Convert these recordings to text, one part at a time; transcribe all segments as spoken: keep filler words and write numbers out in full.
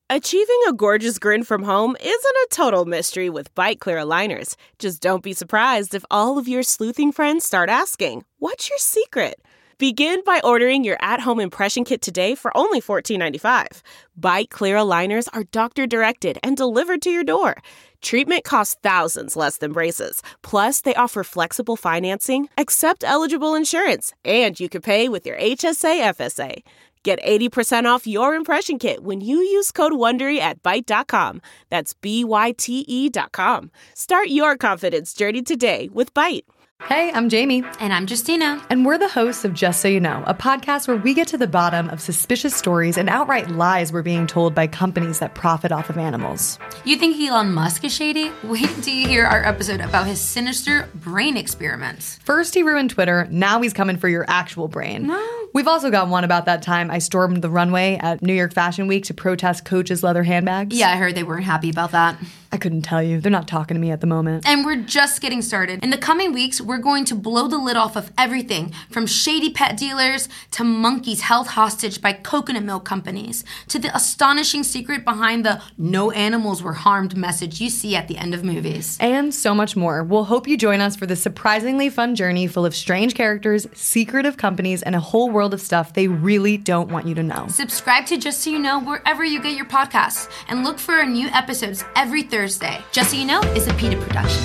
Achieving a gorgeous grin from home isn't a total mystery with Byte Clear aligners. Just don't be surprised if all of your sleuthing friends start asking, "What's your secret?" Begin by ordering your at-home impression kit today for only fourteen ninety-five. Byte Clear aligners are doctor-directed and delivered to your door. Treatment costs thousands less than braces. Plus, they offer flexible financing, accept eligible insurance, and you can pay with your H S A F S A. Get eighty percent off your impression kit when you use code WONDERY at byte dot com. That's B Y T E dot com. Start your confidence journey today with Byte. Hey, I'm Jamie. And I'm Justina. And we're the hosts of Just So You Know, a podcast where we get to the bottom of suspicious stories and outright lies we're being told by companies that profit off of animals. You think Elon Musk is shady? Wait until you hear our episode about his sinister brain experiments. First he ruined Twitter, now he's coming for your actual brain. No. We've also got one about that time I stormed the runway at New York Fashion Week to protest Coach's leather handbags. Yeah, I heard they weren't happy about that. I couldn't tell you. They're not talking to me at the moment. And we're just getting started. In the coming weeks, we're going to blow the lid off of everything from shady pet dealers to monkeys held hostage by coconut milk companies to the astonishing secret behind the "no animals were harmed" message you see at the end of movies. And so much more. We'll hope you join us for this surprisingly fun journey full of strange characters, secretive companies, and a whole world of stuff they really don't want you to know. Subscribe to Just So You Know wherever you get your podcasts and look for our new episodes every Thursday. Just So You Know is a PETA production.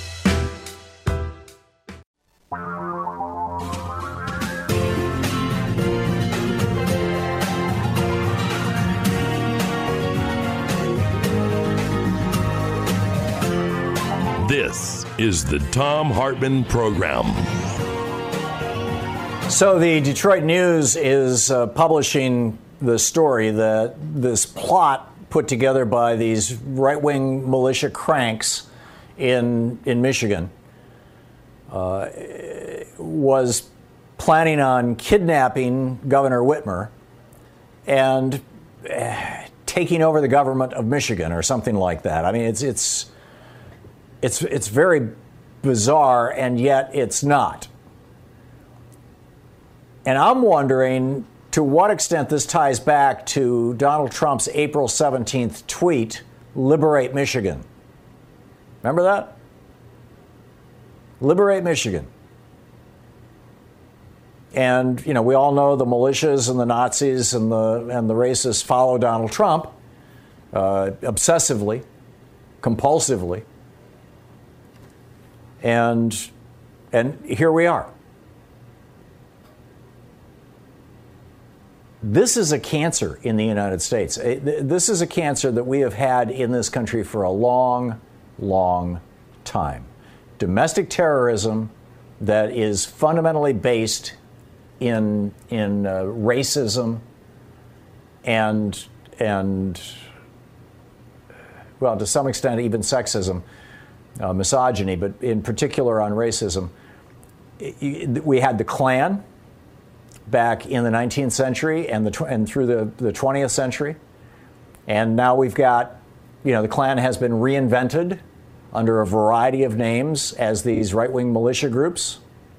This is the Thom Hartmann Program. So the Detroit News is uh, publishing the story that this plot put together by these right-wing militia cranks in in Michigan uh, was planning on kidnapping Governor Whitmer and uh, taking over the government of Michigan or something like that. I mean, it's it's it's it's very bizarre, and yet it's not. And I'm wondering to what extent this ties back to Donald Trump's April seventeenth tweet, "Liberate Michigan." Remember that? Liberate Michigan. And, you know, we all know the militias and the Nazis and the and the racists follow Donald Trump uh, obsessively, compulsively. And and here we are. This is a cancer in the United States. This is a cancer that we have had in this country for a long, long time. Domestic terrorism that is fundamentally based in in uh, racism and and well, to some extent, even sexism, uh, misogyny, but in particular on racism. We had the Klan back in the nineteenth century and the tw- and through the, the twentieth century. And now we've got, you know, the Klan has been reinvented under a variety of names as these right-wing militia groups.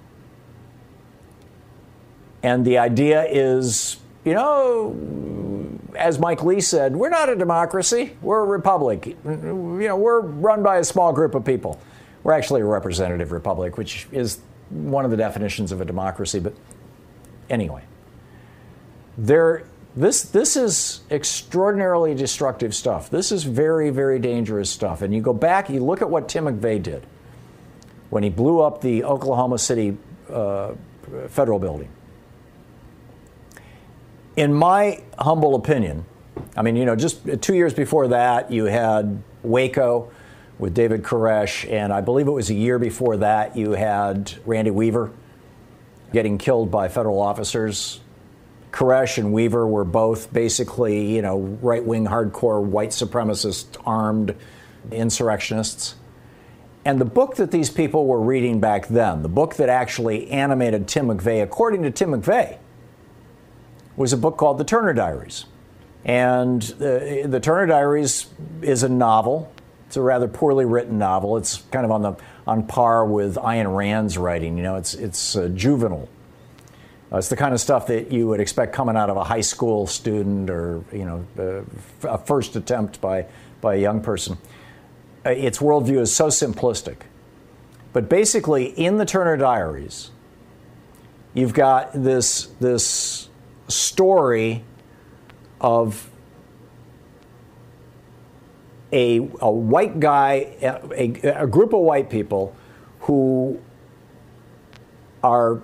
And the idea is, you know, as Mike Lee said, we're not a democracy, we're a republic. You know, we're run by a small group of people. We're actually a representative republic, which is one of the definitions of a democracy, but anyway, there, this this is extraordinarily destructive stuff. This is very, very dangerous stuff. And you go back, you look at what Tim McVeigh did when he blew up the Oklahoma City uh, federal building. In my humble opinion, I mean, you know, just two years before that, you had Waco with David Koresh, and I believe it was a year before that, you had Randy Weaver getting killed by federal officers. Koresh and Weaver were both basically, you know, right-wing, hardcore, white supremacist, armed insurrectionists. And the book that these people were reading back then, the book that actually animated Tim McVeigh, according to Tim McVeigh, was a book called The Turner Diaries. And uh, The Turner Diaries is a novel. It's a rather poorly written novel. It's kind of on the on par with Ayn Rand's writing. You know, it's it's uh, juvenile. Uh, it's the kind of stuff that you would expect coming out of a high school student or, you know, uh, a first attempt by, by a young person. Uh, its worldview is so simplistic. But basically, in the Turner Diaries, you've got this, this story of a, a white guy, a, a group of white people who are,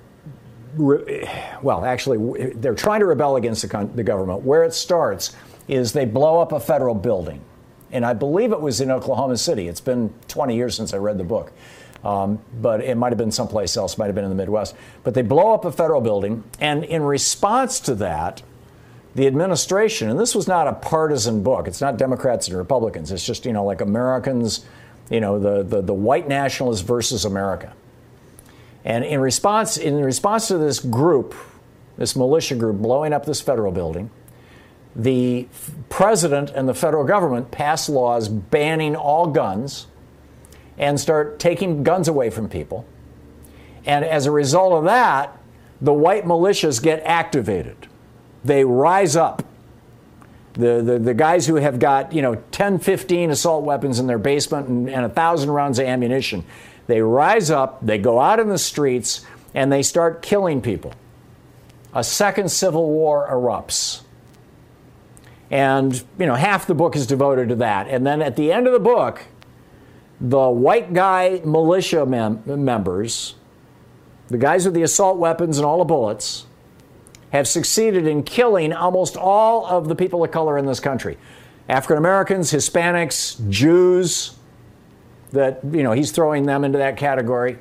well, actually, they're trying to rebel against the, the government. Where it starts is they blow up a federal building. And I believe it was in Oklahoma City. It's been twenty years since I read the book. Um, but it might have been someplace else, might have been in the Midwest. But they blow up a federal building. And in response to that, the administration, and this was not a partisan book. It's not Democrats and Republicans. It's just, you know, like Americans, you know, the, the, the white nationalists versus America. And in response, in response to this group, this militia group blowing up this federal building, the president and the federal government pass laws banning all guns and start taking guns away from people. And as a result of that, the white militias get activated. They rise up. The, the, the guys who have got, you know, ten, fifteen assault weapons in their basement and, and one thousand rounds of ammunition, they rise up, they go out in the streets, and they start killing people. A second civil war erupts. And, you know, half the book is devoted to that. And then at the end of the book, the white guy militia mem- members, the guys with the assault weapons and all the bullets, have succeeded in killing almost all of the people of color in this country. African Americans, Hispanics, Jews, that, you know, he's throwing them into that category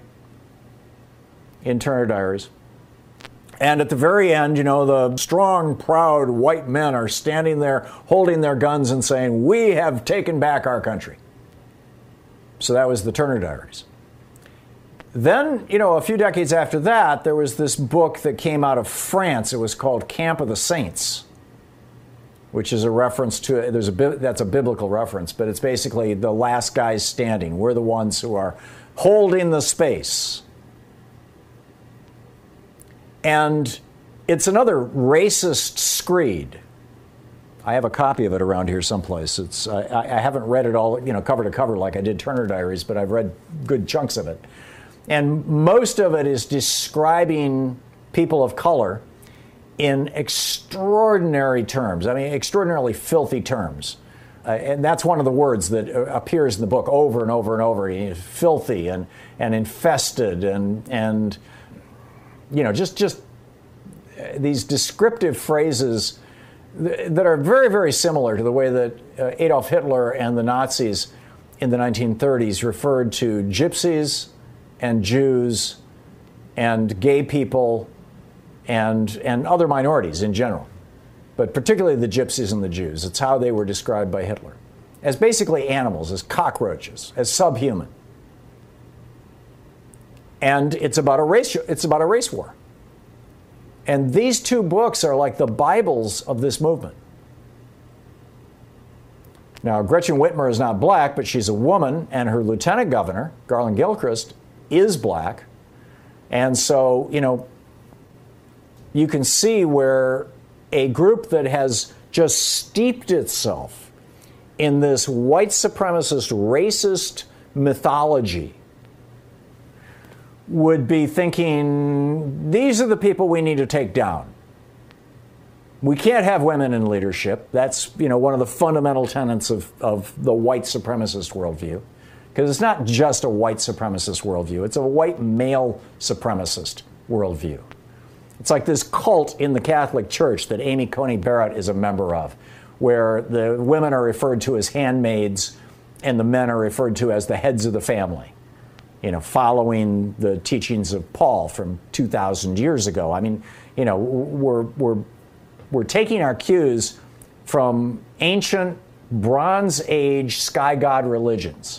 in Turner Diaries. And at the very end, you know, the strong, proud white men are standing there holding their guns and saying, "We have taken back our country." So that was the Turner Diaries. Then, you know, a few decades after that, there was this book that came out of France. It was called Camp of the Saints, which is a reference to, there's a that's a biblical reference, but it's basically the last guys standing. We're the ones who are holding the space. And it's another racist screed. I have a copy of it around here someplace. It's I, I haven't read it all, you know, cover to cover like I did Turner Diaries, but I've read good chunks of it. And most of it is describing people of color in extraordinary terms. I mean, extraordinarily filthy terms. Uh, and that's one of the words that appears in the book over and over and over. You know, filthy and, and infested and, and, you know, just, just these descriptive phrases th- that are very, very similar to the way that uh, Adolf Hitler and the Nazis in the nineteen thirties referred to gypsies and Jews and gay people and and other minorities in general, but particularly the gypsies and the Jews. It's how they were described by Hitler, as basically animals, as cockroaches, as subhuman. And it's about a race. It's about a race war. And these two books are like the Bibles of this movement. Now, Gretchen Whitmer is not black, but she's a woman, and her lieutenant governor, Garland Gilchrist, is black. And so, you know, you can see where a group that has just steeped itself in this white supremacist, racist mythology would be thinking, these are the people we need to take down. We can't have women in leadership. That's, you know, one of the fundamental tenets of, of the white supremacist worldview. Because it's not just a white supremacist worldview. It's a white male supremacist worldview. It's like this cult in the Catholic Church that Amy Coney Barrett is a member of, where the women are referred to as handmaids and the men are referred to as the heads of the family, you know, following the teachings of Paul from two thousand years ago. I mean, you know, we're, we're, we're taking our cues from ancient Bronze Age sky god religions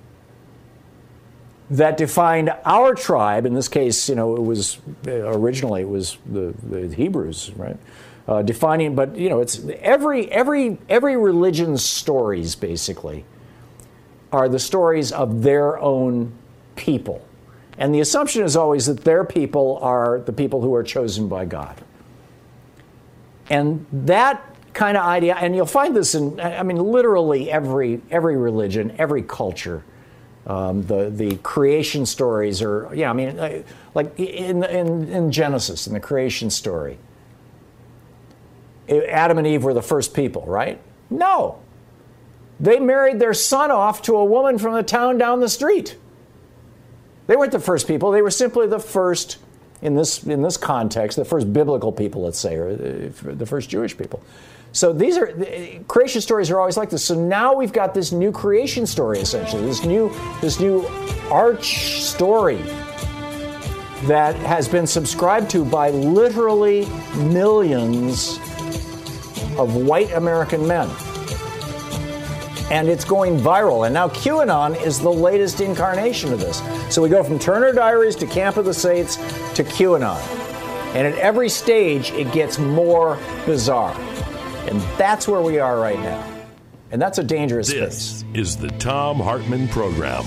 that defined our tribe. In this case, you know, it was originally it was the, the Hebrews, right? Uh, defining, but you know, it's every every every religion's stories basically are the stories of their own people, And the assumption is always that their people are the people who are chosen by God. And that kind of idea, and you'll find this in, I mean, literally every every religion, every culture. Um, the the creation stories are, yeah, I mean, like in, in in Genesis, in the creation story, Adam and Eve were the first people, right? No. They married their son off to a woman from the town down the street. They weren't the first people. They were simply the first, in this in this context, the first biblical people, let's say, or the first Jewish people. So these are, creation stories are always like this. So now we've got this new creation story, essentially, this new, this new arch story that has been subscribed to by literally millions of white American men. And it's going viral. And now QAnon is the latest incarnation of this. So we go from Turner Diaries to Camp of the Saints to QAnon. And at every stage, it gets more bizarre. And that's where we are right now. And that's a dangerous space. This is the Thom Hartmann Program.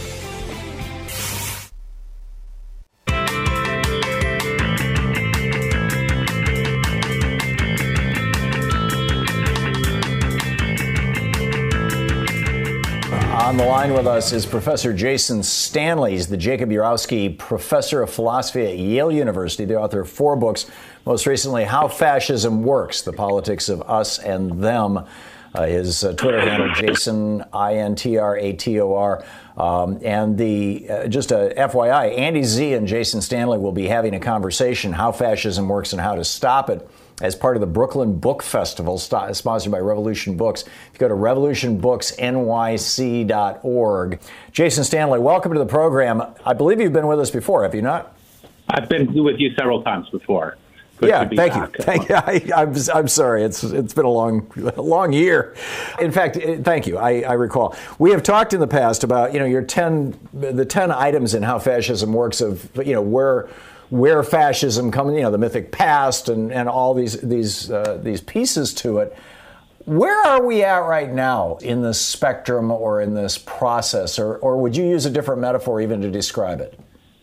On the line with us is Professor Jason Stanley. He's the Jacob Urowski Professor of Philosophy at Yale University, the author of four books, most recently, How Fascism Works, The Politics of Us and Them. Uh, his uh, Twitter handle, Jason, I N T R A T O R. Um, and the uh, just a F Y I, Andy Z and Jason Stanley will be having a conversation, How Fascism Works and How to Stop It, as part of the Brooklyn Book Festival, st- sponsored by Revolution Books. If you go to revolution books N Y C dot org. Jason Stanley, welcome to the program. I believe you've been with us before, have you not? I've been with you several times before. Good yeah, thank back. you. Thank you. I, I'm, I'm sorry. It's it's been a long, a long year. In fact, thank you. I, I recall we have talked in the past about you know your ten the ten items in How Fascism Works of you know where. where fascism comes, you know, the mythic past and, and all these these uh, these pieces to it. Where are we at right now in this spectrum or in this process, or or would you use a different metaphor even to describe it?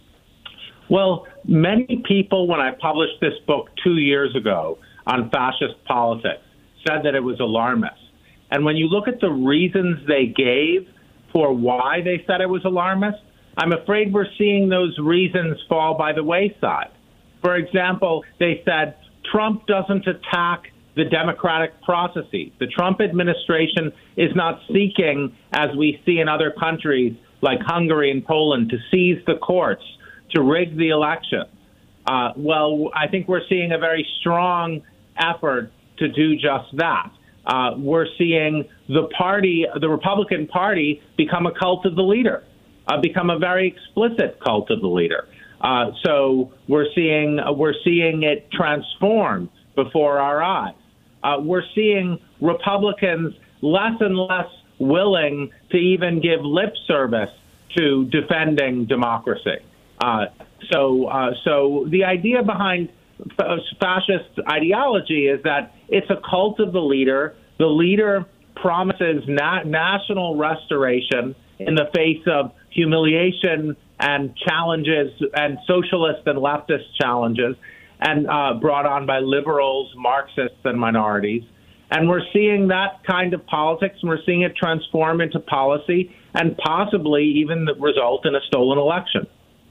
Well, many people, when I published this book two years ago on fascist politics, said that it was alarmist. And when you look at the reasons they gave for why they said it was alarmist, I'm afraid we're seeing those reasons fall by the wayside. For example, they said Trump doesn't attack the democratic processes. The Trump administration is not seeking, as we see in other countries like Hungary and Poland, to seize the courts, to rig the election. Uh, well, I think we're seeing a very strong effort to do just that. Uh, we're seeing the party, the Republican Party, become a cult of the leader. Uh, become a very explicit cult of the leader. Uh, so we're seeing uh, we're seeing it transform before our eyes. Uh, we're seeing Republicans less and less willing to even give lip service to defending democracy. Uh, so uh, so the idea behind fascist ideology is that it's a cult of the leader. The leader promises na- national restoration in the face of humiliation and challenges and socialist and leftist challenges and uh, brought on by liberals, Marxists, and minorities. And we're seeing that kind of politics, and we're seeing it transform into policy and possibly even result in a stolen election.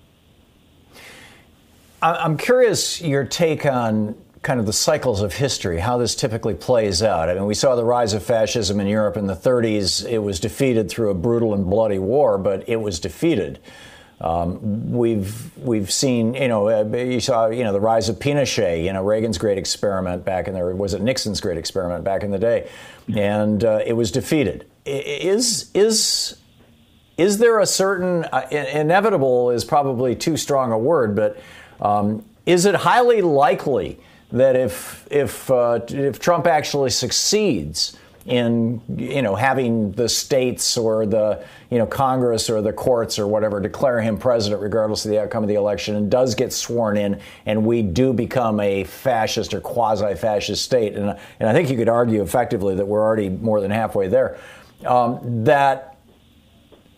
I'm curious your take on kind of the cycles of history, how this typically plays out. I mean, we saw the rise of fascism in Europe in the thirties. It was defeated through a brutal and bloody war, but it was defeated. Um, we've we've seen, you know, uh, you saw, you know, the rise of Pinochet, you know, Reagan's great experiment back in there, was it Nixon's great experiment back in the day, and uh, it was defeated. Is is is there a certain uh, inevitable is probably too strong a word, but um, is it highly likely that if if uh, if Trump actually succeeds in you know having the states or the you know Congress or the courts or whatever declare him president regardless of the outcome of the election and does get sworn in and we do become a fascist or quasi-fascist state, and and I think you could argue effectively that we're already more than halfway there, um, that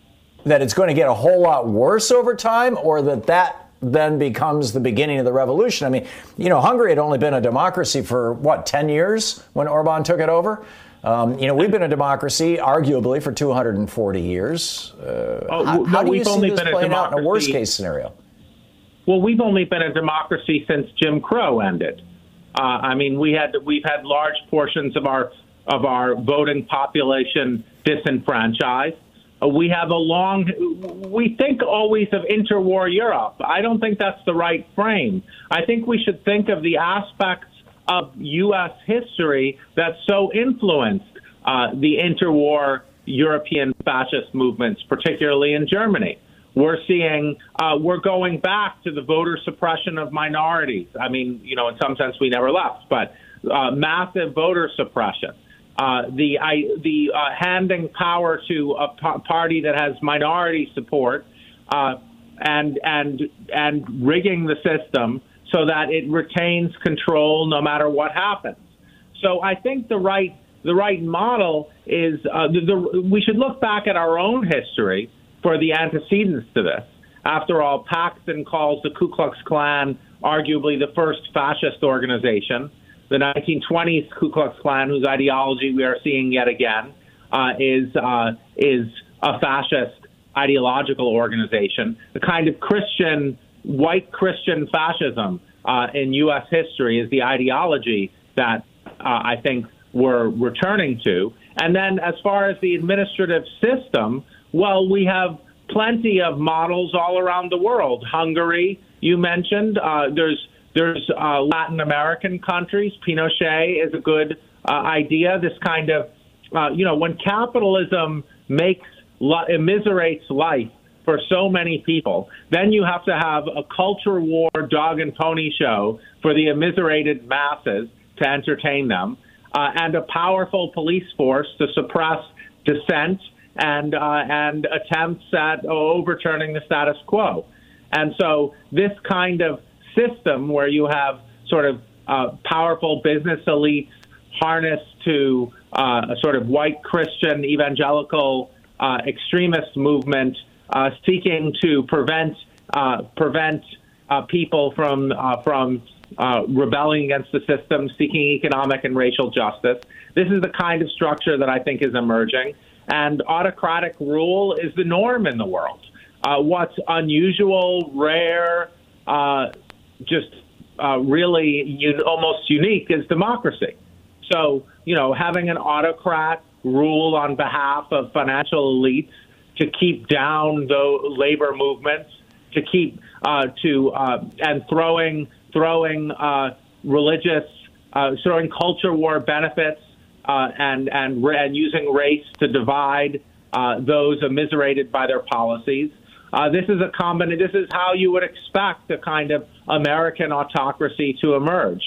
that it's going to get a whole lot worse over time, or that that then becomes the beginning of the revolution? I mean, you know, Hungary had only been a democracy for, what, ten years when Orban took it over? Um, you know, we've been a democracy, arguably, for two hundred forty years. Uh, oh, how, no, how do you we've see only this been a playing out in a democracy- worst-case scenario? Well, we've only been a democracy since Jim Crow ended. Uh, I mean, we had we've had large portions of our of our voting population disenfranchised. Uh, we have a long. We think always of interwar Europe. I don't think that's the right frame. I think we should think of the aspects of U S history that so influenced uh, the interwar European fascist movements, particularly in Germany. We're seeing, uh, we're going back to the voter suppression of minorities. I mean, you know, in some sense we never left, but uh, massive voter suppression. Uh, the I, the uh, handing power to a p- party that has minority support uh, and and and rigging the system so that it retains control no matter what happens. So I think the right the right model is uh, the, the, we should look back at our own history for the antecedents to this. After all, Paxton calls the Ku Klux Klan arguably the first fascist organization. The nineteen twenties Ku Klux Klan, whose ideology we are seeing yet again, uh, is uh, is a fascist ideological organization. The kind of Christian, white Christian fascism uh, in U S history is the ideology that uh, I think we're returning to. And then as far as the administrative system, well, we have plenty of models all around the world. Hungary, you mentioned, uh, there's There's uh, Latin American countries. Pinochet is a good uh, idea. This kind of, uh, you know, when capitalism makes, li- immiserates life for so many people, then you have to have a culture war dog and pony show for the immiserated masses to entertain them, uh, and a powerful police force to suppress dissent and uh, and attempts at overturning the status quo. And so this kind of system where you have sort of uh, powerful business elites harnessed to uh, a sort of white Christian evangelical uh, extremist movement uh, seeking to prevent uh, prevent uh, people from uh, from uh, rebelling against the system, seeking economic and racial justice. This is the kind of structure that I think is emerging, and autocratic rule is the norm in the world. Uh, what's unusual, rare, uh, just uh, really un- almost unique is democracy. So, you know, having an autocrat rule on behalf of financial elites to keep down the labor movements, to keep uh, to uh, and throwing throwing uh, religious, uh, throwing culture war benefits uh, and and and using race to divide uh, those immiserated by their policies. Uh, this is a combination. This is how you would expect a kind of American autocracy to emerge.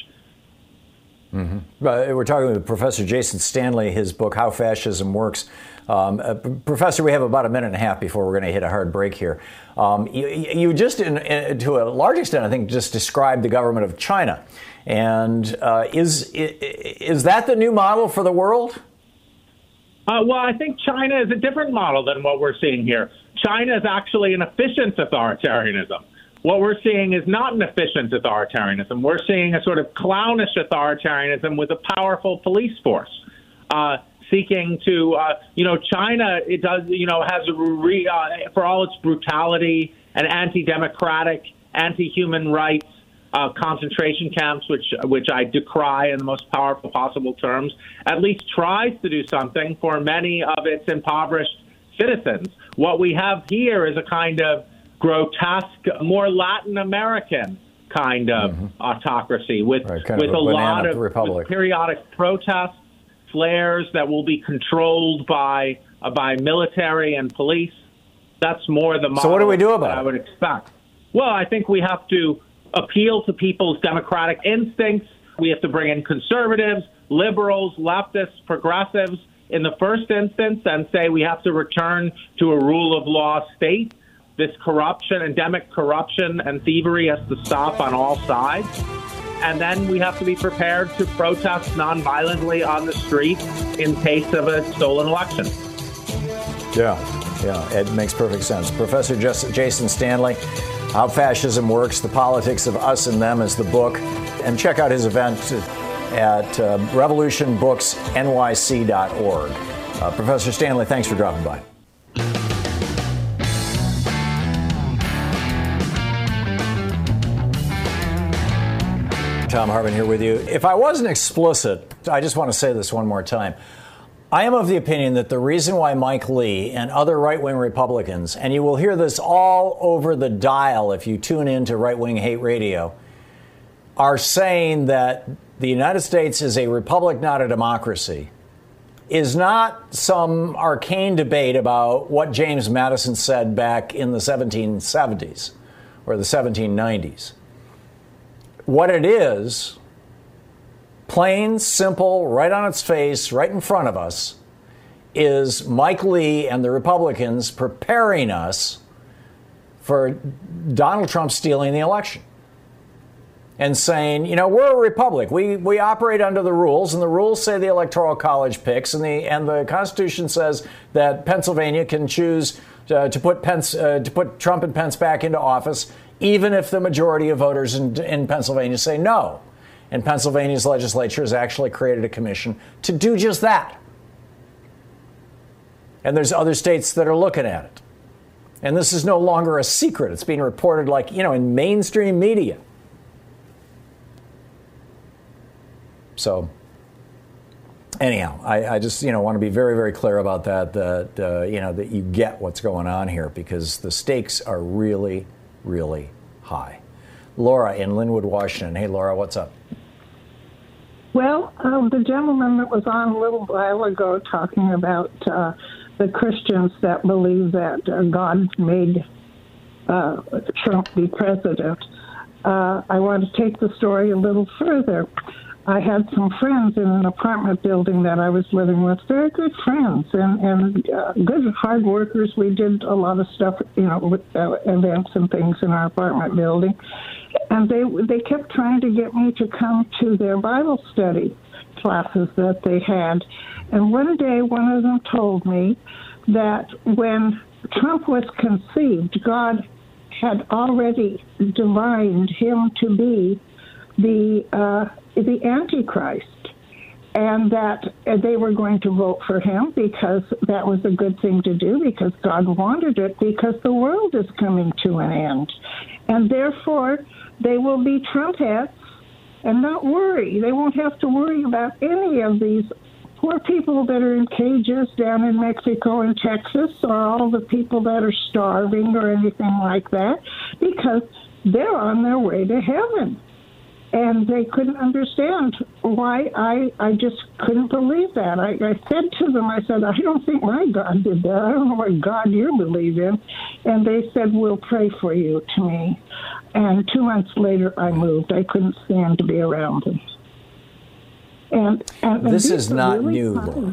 Mm-hmm. Uh, we're talking with Professor Jason Stanley, his book, How Fascism Works. Um, uh, Professor, we have about a minute and a half before we're going to hit a hard break here. Um, you, you just, in, in, to a large extent, I think, just described the government of China. And uh, is, is that the new model for the world? Uh, well, I think China is a different model than what we're seeing here. China is actually an efficient authoritarianism. What we're seeing is not an efficient authoritarianism. We're seeing a sort of clownish authoritarianism with a powerful police force, uh, seeking to, uh, you know, China, it does, you know, has, a re, uh, for all its brutality and anti-democratic, anti-human rights uh, concentration camps, which which I decry in the most powerful possible terms, at least tries to do something for many of its impoverished citizens. What we have here is a kind of grotesque, more Latin American kind of mm-hmm. autocracy with right, kind with of a, a lot of republic. periodic protests, flares that will be controlled by uh, by military and police. That's more the model so what do we do about that it? I would expect. Well, I think we have to appeal to people's democratic instincts. We have to bring in conservatives, liberals, leftists, progressives in the first instance and say we have to return to a rule of law state. This corruption, endemic corruption and thievery has to stop on all sides. And then we have to be prepared to protest nonviolently on the street in case of a stolen election. Yeah. Yeah, it makes perfect sense. Professor Jason Stanley, How Fascism Works, The Politics of Us and Them is the book. And check out his event at uh, revolution books N Y C dot org. Uh, Professor Stanley, thanks for dropping by. Thom Hartmann here with you. If I wasn't explicit, I just want to say this one more time. I am of the opinion that the reason why Mike Lee and other right-wing Republicans, and you will hear this all over the dial if you tune in to Right-Wing Hate Radio, are saying that the United States is a republic, not a democracy, is not some arcane debate about what James Madison said back in the seventeen seventies or the seventeen nineties. What it is, plain, simple, right on its face, right in front of us, is Mike Lee and the Republicans preparing us for Donald Trump stealing the election and saying, you know, we're a republic. We we operate under the rules, and the rules say the Electoral College picks, and the and the Constitution says that Pennsylvania can choose to, to put Pence uh, to put Trump and Pence back into office, even if the majority of voters in, in Pennsylvania say no. And Pennsylvania's legislature has actually created a commission to do just that. And there's other states that are looking at it. And this is no longer a secret. It's being reported like, you know, in mainstream media. So anyhow, I, I just, you know, want to be very, very clear about that, that, uh, you know, that you get what's going on here, because the stakes are really, really high. Laura in Linwood, Washington. Hey, Laura, what's up? Well, um, the gentleman that was on a little while ago talking about uh, the Christians that believe that uh, God made uh, Trump be president, uh, I want to take the story a little further. I had some friends in an apartment building that I was living with, very good friends and, and uh, good hard workers. We did a lot of stuff, you know, with uh, events and things in our apartment building. And they they kept trying to get me to come to their Bible study classes that they had. And one day, one of them told me that when Trump was conceived, God had already divined him to be the uh, the Antichrist, and that they were going to vote for him because that was a good thing to do, because God wanted it, because the world is coming to an end. And therefore, they will be Trumpettes and not worry. They won't have to worry about any of these poor people that are in cages down in Mexico and Texas, or all the people that are starving or anything like that, because they're on their way to heaven. And they couldn't understand why I, I just couldn't believe that. I, I said to them, I said, I don't think my God did that. I don't know what God you believe in. And they said, we'll pray for you, to me. And two months later, I moved. I couldn't stand to be around them. And, and, and this is not really new, Laura.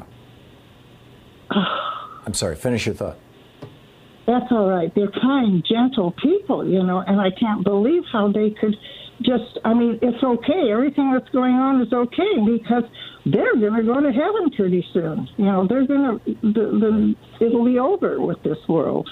I'm sorry, finish your thought. That's all right. They're kind, gentle people, you know, and I can't believe how they could just, I mean, it's okay. Everything that's going on is okay, because they're going to go to heaven pretty soon. You know, they're going to, the, the, it'll be over with this world.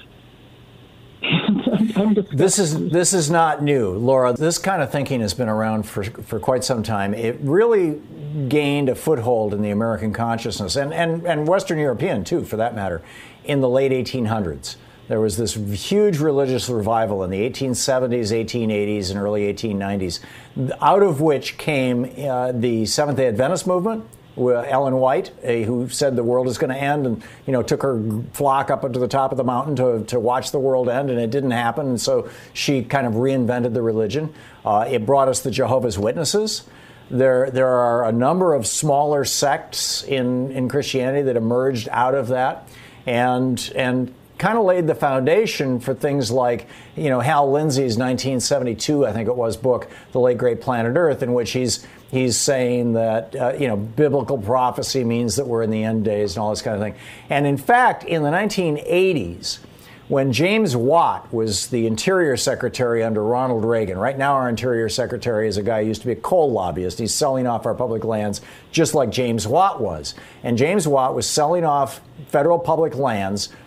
I'm just this is this is not new, Laura. This kind of thinking has been around for for quite some time. It really gained a foothold in the American consciousness, and, and, and Western European, too, for that matter, in the late eighteen hundreds. There was this huge religious revival in the eighteen seventies, eighteen eighties, and early eighteen nineties, out of which came uh, the Seventh-day Adventist movement, with Ellen White, a, who said the world is going to end, and, you know, took her flock up to the top of the mountain to, to watch the world end, and it didn't happen, and so she kind of reinvented the religion. Uh, it brought us the Jehovah's Witnesses. There, there are a number of smaller sects in, in Christianity that emerged out of that, and and kind of laid the foundation for things like, you know, Hal Lindsey's nineteen seventy-two, I think it was, book, The Late Great Planet Earth, in which he's he's saying that, uh, you know, biblical prophecy means that we're in the end days and all this kind of thing. And in fact, in the nineteen eighties, when James Watt was the Interior Secretary under Ronald Reagan, right now our Interior Secretary is a guy who used to be a coal lobbyist. He's selling off our public lands just like James Watt was. And James Watt was selling off federal public lands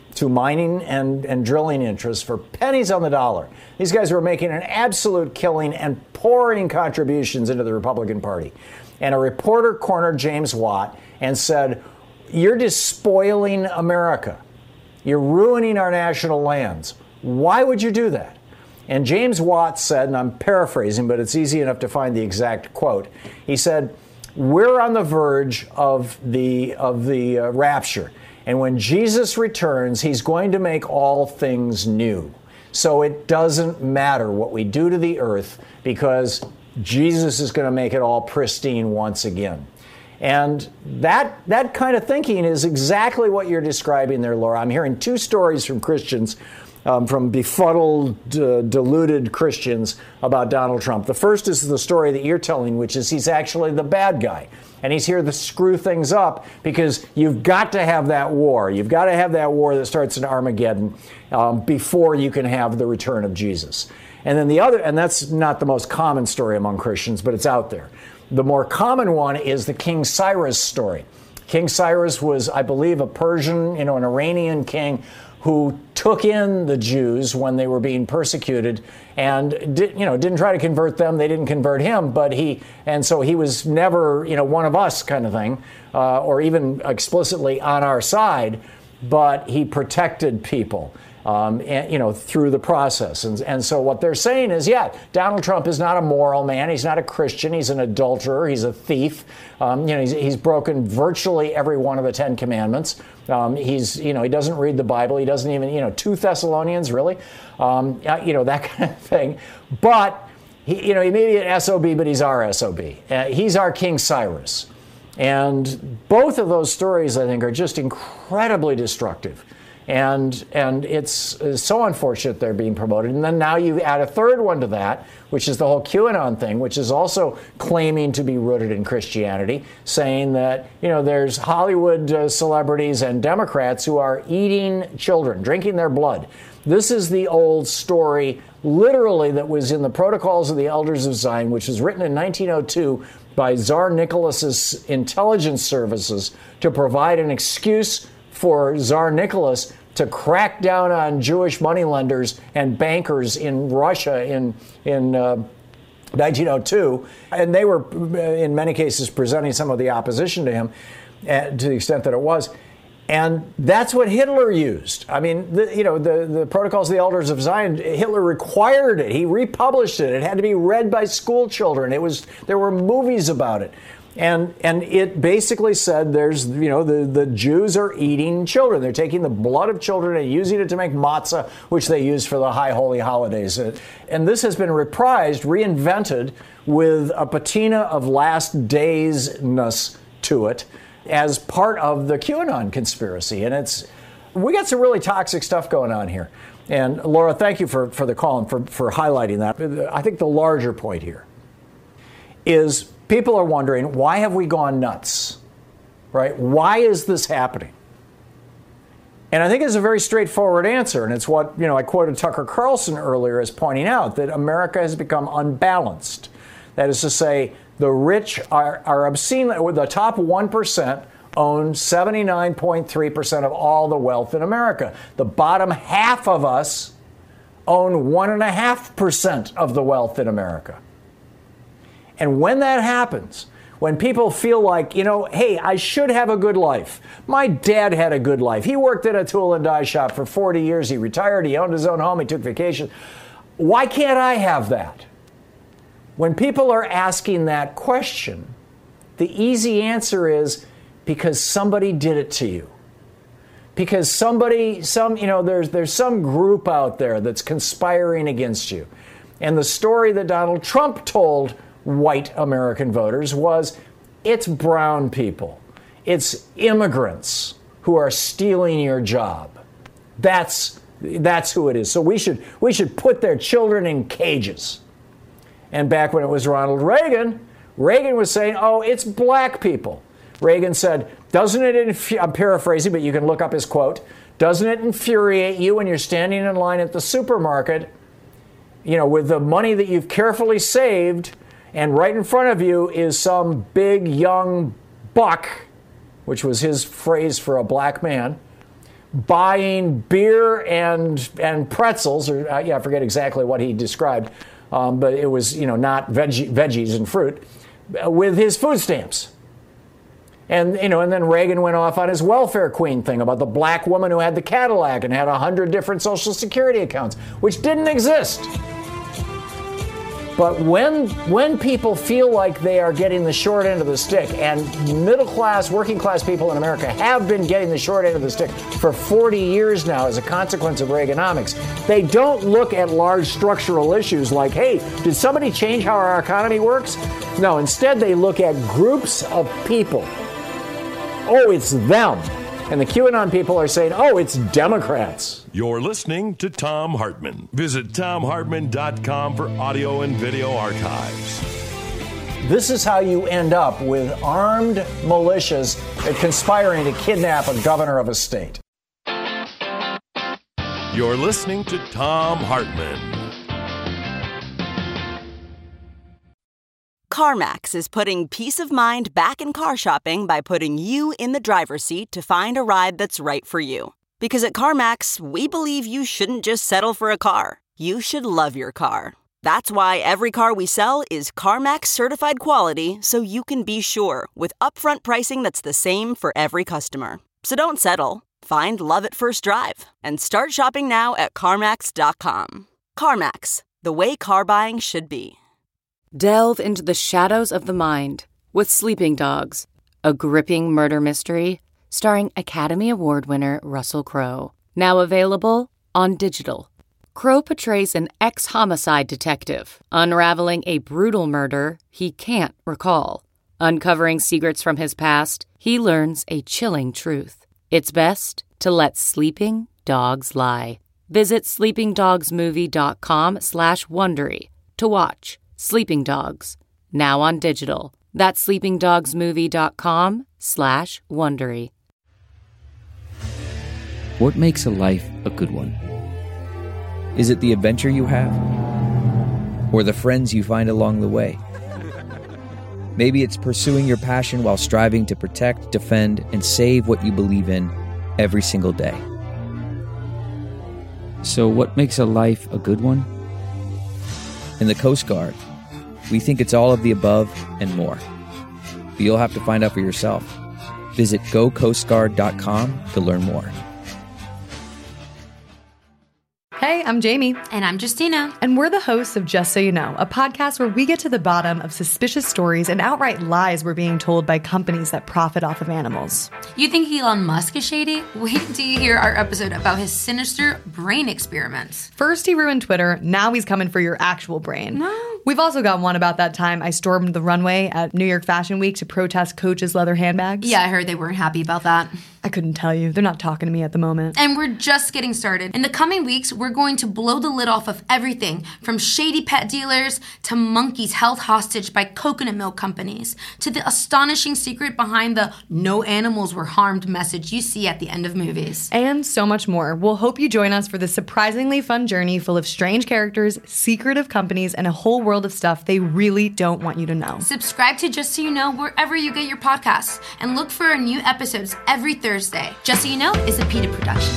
to mining and, and drilling interests for pennies on the dollar. These guys were making an absolute killing and pouring contributions into the Republican Party. And a reporter cornered James Watt and said, "You're despoiling America. You're ruining our national lands. Why would you do that?" And James Watt said, and I'm paraphrasing, but it's easy enough to find the exact quote. He said, "We're on the verge of the of the uh, rapture. And when Jesus returns, he's going to make all things new. So it doesn't matter what we do to the earth because Jesus is going to make it all pristine once again." And that that kind of thinking is exactly what you're describing there, Laura. I'm hearing two stories from Christians, um, from befuddled, uh, deluded Christians about Donald Trump. The first is the story that you're telling, which is he's actually the bad guy. And he's here to screw things up because you've got to have that war. You've got to have that war that starts in Armageddon um, before you can have the return of Jesus. And then the other, and that's not the most common story among Christians, but it's out there. The more common one is the King Cyrus story. King Cyrus was, I believe, a Persian, you know, an Iranian king who took in the Jews when they were being persecuted and did, you know, didn't try to convert them. They didn't convert him, but he, and so he was never, you know, one of us kind of thing, uh, or even explicitly on our side, but he protected people. Um, and, you know, through the process. And, and so what they're saying is, yeah, Donald Trump is not a moral man. He's not a Christian. He's an adulterer. He's a thief. Um, you know, he's, he's broken virtually every one of the Ten Commandments. Um, he's, you know, he doesn't read the Bible. He doesn't even, you know, two Thessalonians, really? Um, you know, that kind of thing. But, he, you know, he may be an S O B, but he's our S O B. Uh, he's our King Cyrus. And both of those stories, I think, are just incredibly destructive. And and it's, it's so unfortunate they're being promoted. And then now you add a third one to that, which is the whole QAnon thing, which is also claiming to be rooted in Christianity, saying that, you know, there's Hollywood uh, celebrities and Democrats who are eating children, drinking their blood. This is the old story, literally, that was in the Protocols of the Elders of Zion, which was written in nineteen oh two by Tsar Nicholas's intelligence services to provide an excuse for Tsar Nicholas to crack down on Jewish moneylenders and bankers in Russia in in uh, nineteen oh two, and they were in many cases presenting some of the opposition to him, uh, to the extent that it was, and that's what Hitler used. I mean, the, you know, the the Protocols of the Elders of Zion, Hitler required it. He republished it. It had to be read by school children. It was there were movies about it. And and it basically said there's, you know, the, the Jews are eating children. They're taking the blood of children and using it to make matzah, which they use for the high holy holidays. And this has been reprised, reinvented with a patina of last days-ness to it as part of the QAnon conspiracy. And it's, we got some really toxic stuff going on here. And Laura, thank you for, for the call and for, for highlighting that. I think the larger point here is people are wondering, why have we gone nuts, right? Why is this happening? And I think it's a very straightforward answer, and it's what, you know, I quoted Tucker Carlson earlier as pointing out, that America has become unbalanced. That is to say, the rich are, are obscene, the top one percent own seventy-nine point three percent of all the wealth in America. The bottom half of us own one point five percent of the wealth in America. And when that happens, when people feel like, you know, hey, I should have a good life. My dad had a good life. He worked at a tool and die shop for forty years. He retired. He owned his own home. He took vacation. Why can't I have that? When people are asking that question, the easy answer is because somebody did it to you. Because somebody, some, you know, there's there's some group out there that's conspiring against you. And the story that Donald Trump told white American voters was, it's brown people, it's immigrants who are stealing your job. That's that's who it is. So we should we should put their children in cages. And back when it was Ronald Reagan, Reagan was saying, oh, it's black people. Reagan said, doesn't it, infu-, I'm paraphrasing, but you can look up his quote, doesn't it infuriate you when you're standing in line at the supermarket, you know, with the money that you've carefully saved, and right in front of you is some big young buck, which was his phrase for a black man, buying beer and and pretzels, or uh, yeah, I forget exactly what he described, um, but it was, you know, not veggie, veggies and fruit, with his food stamps. And, you know, and then Reagan went off on his welfare queen thing about the black woman who had the Cadillac and had a hundred different Social Security accounts, which didn't exist. But when when people feel like they are getting the short end of the stick, and middle class, working class people in America have been getting the short end of the stick for forty years now as a consequence of Reaganomics, they don't look at large structural issues like, hey, did somebody change how our economy works? No, instead they look at groups of people. Oh, it's them. And the QAnon people are saying, oh, it's Democrats. You're listening to Thom Hartmann. Visit Thom Hartmann dot com for audio and video archives. This is how you end up with armed militias conspiring to kidnap a governor of a state. You're listening to Thom Hartmann. CarMax is putting peace of mind back in car shopping by putting you in the driver's seat to find a ride that's right for you. Because at CarMax, we believe you shouldn't just settle for a car. You should love your car. That's why every car we sell is CarMax certified quality, so you can be sure with upfront pricing that's the same for every customer. So don't settle. Find love at first drive and start shopping now at CarMax dot com. CarMax, the way car buying should be. Delve into the shadows of the mind with Sleeping Dogs, a gripping murder mystery starring Academy Award winner Russell Crowe. Now available on digital. Crowe portrays an ex-homicide detective unraveling a brutal murder he can't recall. Uncovering secrets from his past, he learns a chilling truth. It's best to let sleeping dogs lie. Visit sleeping dogs movie dot com slash Wondery to watch Sleeping Dogs, now on digital. That's sleeping dogs movie dot com slash Wondery. What makes a life a good one? Is it the adventure you have? Or the friends you find along the way? Maybe it's pursuing your passion while striving to protect, defend, and save what you believe in every single day. So what makes a life a good one? In the Coast Guard, we think it's all of the above and more. But you'll have to find out for yourself. Visit go coast guard dot com to learn more. Hey, I'm Jamie. And I'm Justina. And we're the hosts of Just So You Know, a podcast where we get to the bottom of suspicious stories and outright lies we're being told by companies that profit off of animals. You think Elon Musk is shady? Wait till you hear our episode about his sinister brain experiments. First he ruined Twitter, now he's coming for your actual brain. No. We've also got one about that time I stormed the runway at New York Fashion Week to protest Coach's leather handbags. Yeah, I heard they weren't happy about that. I couldn't tell you. They're not talking to me at the moment. And we're just getting started. In the coming weeks, we're going to blow the lid off of everything from shady pet dealers to monkeys held hostage by coconut milk companies to the astonishing secret behind the no animals were harmed message you see at the end of movies. And so much more. We'll hope you join us for this surprisingly fun journey full of strange characters, secretive companies, and a whole world of stuff they really don't want you to know. Subscribe to Just So You Know wherever you get your podcasts and look for our new episodes every Thursday. Just So You Know is a PETA production.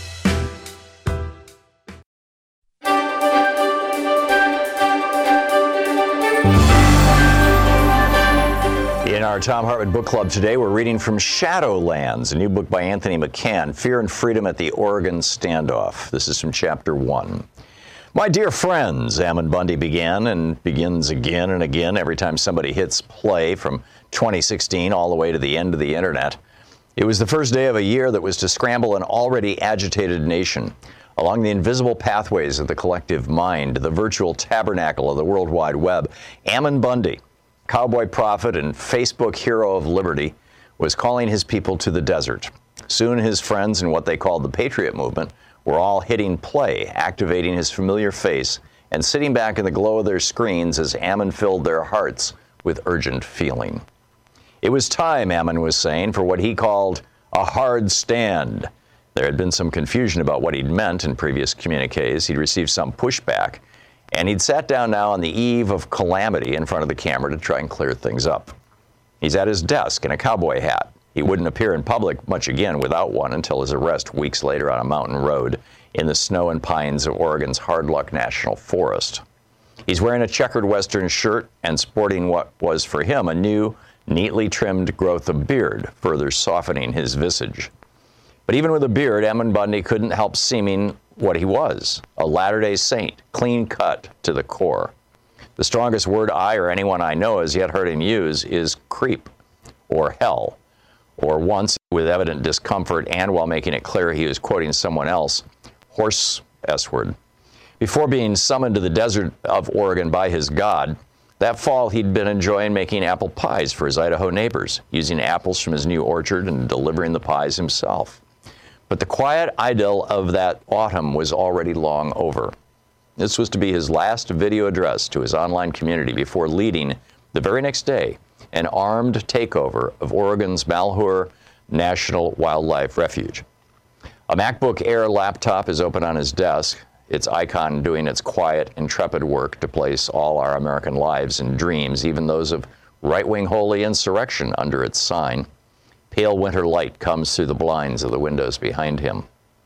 In our Thom Hartmann Book Club today, we're reading from Shadowlands, a new book by Anthony McCann, Fear and Freedom at the Oregon Standoff. This is from chapter one. My dear friends, Ammon Bundy began and begins again and again every time somebody hits play from twenty sixteen all the way to the end of the internet. It was the first day of a year that was to scramble an already agitated nation along the invisible pathways of the collective mind, the virtual tabernacle of the World Wide Web. Ammon Bundy, cowboy prophet and Facebook hero of liberty, was calling his people to the desert. Soon his friends in what they called the Patriot Movement were all hitting play, activating his familiar face and sitting back in the glow of their screens as Ammon filled their hearts with urgent feeling. It was time, Ammon was saying, for what he called a hard stand. There had been some confusion about what he'd meant in previous communiques. He'd received some pushback, and he'd sat down now on the eve of calamity in front of the camera to try and clear things up. He's at his desk in a cowboy hat, He wouldn't appear in public much again without one until his arrest weeks later on a mountain road in the snow and pines of Oregon's Hard Luck National Forest. He's wearing a checkered Western shirt and sporting what was for him a new, neatly trimmed growth of beard, further softening his visage. But even with a beard, Ammon Bundy couldn't help seeming what he was, a Latter-day Saint, clean-cut to the core. The strongest word I or anyone I know has yet heard him use is creep, or hell, or once, with evident discomfort and while making it clear he was quoting someone else, horse S-word. Before being summoned to the desert of Oregon by his God, that fall he'd been enjoying making apple pies for his Idaho neighbors, using apples from his new orchard and delivering the pies himself. But the quiet idyll of that autumn was already long over. This was to be his last video address to his online community before leading, the very next day, an armed takeover of Oregon's Malheur National Wildlife Refuge. A MacBook Air laptop is open on his desk, its icon doing its quiet, intrepid work to place all our American lives and dreams, even those of right-wing holy insurrection, under its sign. Pale winter light comes through the blinds of the windows behind him.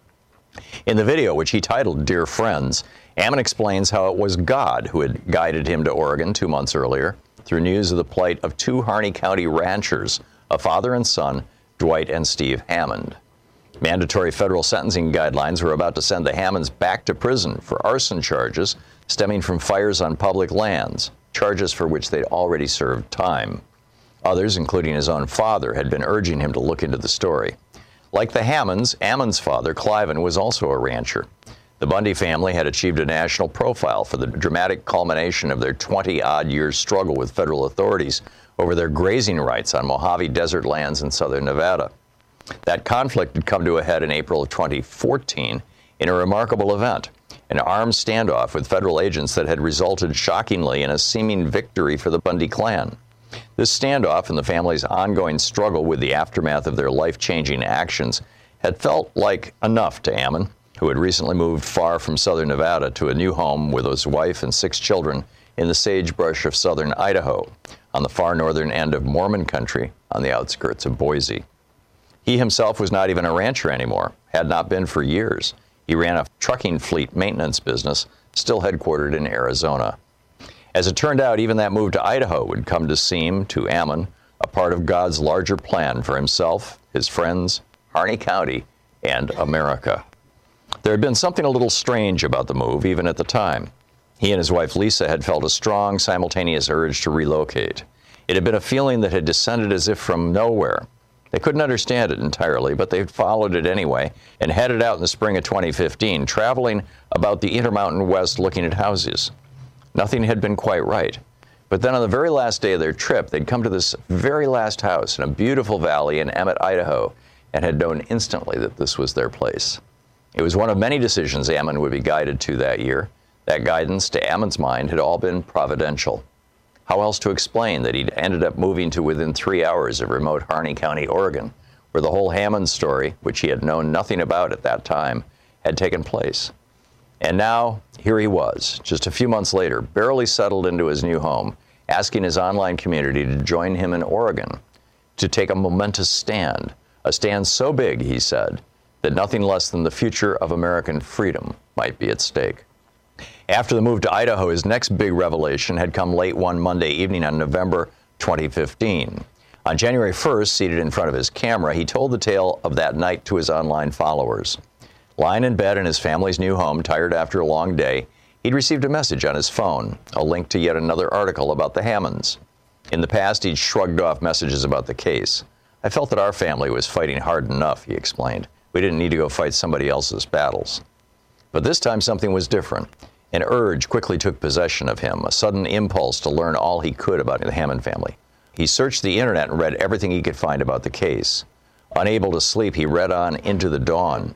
In the video, which he titled Dear Friends, Ammon explains how it was God who had guided him to Oregon two months earlier through news of the plight of two Harney County ranchers, a father and son, Dwight and Steve Hammond. Mandatory federal sentencing guidelines were about to send the Hammonds back to prison for arson charges stemming from fires on public lands, charges for which they'd already served time. Others, including his own father, had been urging him to look into the story. Like the Hammonds, Ammon's father, Cliven, was also a rancher. The Bundy family had achieved a national profile for the dramatic culmination of their twenty-odd years struggle with federal authorities over their grazing rights on Mojave Desert lands in southern Nevada. That conflict had come to a head in April of twenty fourteen in a remarkable event, an armed standoff with federal agents that had resulted shockingly in a seeming victory for the Bundy clan. This standoff and the family's ongoing struggle with the aftermath of their life-changing actions had felt like enough to Ammon, who had recently moved far from southern Nevada to a new home with his wife and six children in the sagebrush of southern Idaho, on the far northern end of Mormon country on the outskirts of Boise. He himself was not even a rancher anymore, had not been for years. He ran a trucking fleet maintenance business, still headquartered in Arizona. As it turned out, even that move to Idaho would come to seem, to Ammon, a part of God's larger plan for himself, his friends, Harney County, and America. There had been something a little strange about the move, even at the time. He and his wife Lisa had felt a strong, simultaneous urge to relocate. It had been a feeling that had descended as if from nowhere. They couldn't understand it entirely, but they followed it anyway and headed out in the spring of twenty fifteen, traveling about the Intermountain West looking at houses. Nothing had been quite right. But then on the very last day of their trip, they'd come to this very last house in a beautiful valley in Emmett, Idaho, and had known instantly that this was their place. It was one of many decisions Ammon would be guided to that year. That guidance, to Ammon's mind, had all been providential. How else to explain that he'd ended up moving to within three hours of remote Harney County, Oregon, where the whole Hammond story, which he had known nothing about at that time, had taken place? And now, here he was, just a few months later, barely settled into his new home, asking his online community to join him in Oregon, to take a momentous stand, a stand so big, he said, that nothing less than the future of American freedom might be at stake. After the move to Idaho, his next big revelation had come late one Monday evening on November twenty fifteen. On January first, seated in front of his camera, he told the tale of that night to his online followers. Lying in bed in his family's new home, tired after a long day, he'd received a message on his phone, a link to yet another article about the Hammonds. In the past, he'd shrugged off messages about the case. I felt that our family was fighting hard enough, he explained. We didn't need to go fight somebody else's battles. But this time something was different. An urge quickly took possession of him, a sudden impulse to learn all he could about the Hammond family. He searched the internet and read everything he could find about the case. Unable to sleep, he read on into the dawn.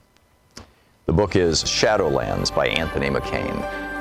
The book is Shadowlands by Anthony McCain.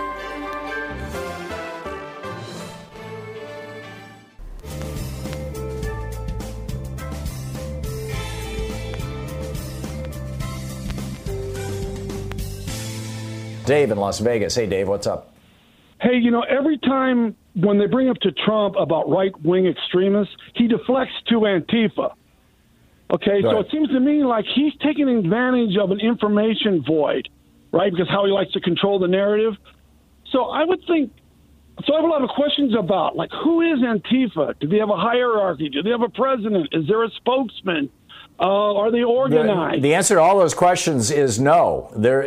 Dave in Las Vegas. Hey, Dave, what's up? Hey, you know, every time when they bring up to Trump about right-wing extremists, he deflects to Antifa. Okay, Go so ahead. it seems to me like he's taking advantage of an information void, right? Because how he likes to control the narrative. So I would think, so I have a lot of questions about, like, who is Antifa? Do they have a hierarchy? Do they have a president? Is there a spokesman? Uh, are they organized? The, the answer to all those questions is no. There,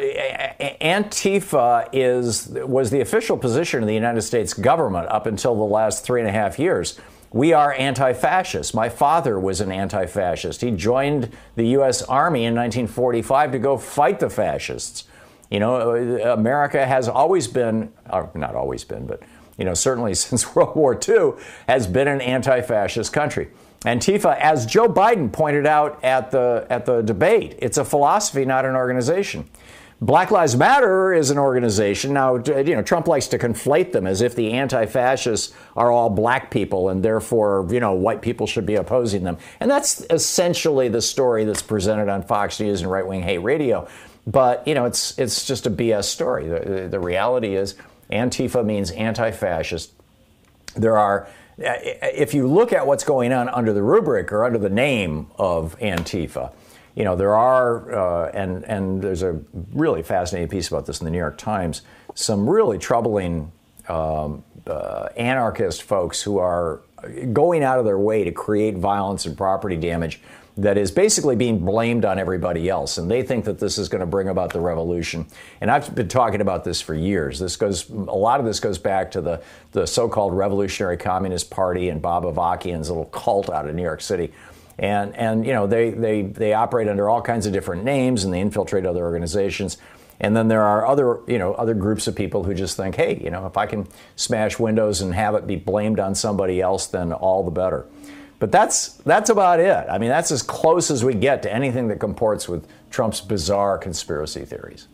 Antifa is was the official position of the United States government up until the last three and a half years. We are anti-fascist. My father was an anti-fascist. He joined the U S Army in nineteen forty-five to go fight the fascists. You know, America has always been, or not always been, but, you know, certainly since World War Two, has been an anti-fascist country. Antifa, as Joe Biden pointed out at the at the debate, it's a philosophy, not an organization. Black Lives Matter is an organization. Now, you know, Trump likes to conflate them as if the anti-fascists are all black people and therefore, you know, white people should be opposing them. And that's essentially the story that's presented on Fox News and Right Wing Hate Radio. But, you know, it's it's just a B S story. The, the reality is Antifa means anti-fascist. There are, if you look at what's going on under the rubric or under the name of Antifa, you know, there are, uh, and and there's a really fascinating piece about this in the New York Times, some really troubling um, uh, anarchist folks who are going out of their way to create violence and property damage that is basically being blamed on everybody else. And they think that this is going to bring about the revolution. And I've been talking about this for years. This goes, a lot of this goes back to the, the so-called Revolutionary Communist Party and Bob Avakian's little cult out of New York City. And, and you know, they, they, they operate under all kinds of different names and they infiltrate other organizations. And then there are other, you know, other groups of people who just think, hey, you know, if I can smash windows and have it be blamed on somebody else, then all the better. But that's that's about it. I mean, that's as close as we get to anything that comports with Trump's bizarre conspiracy theories.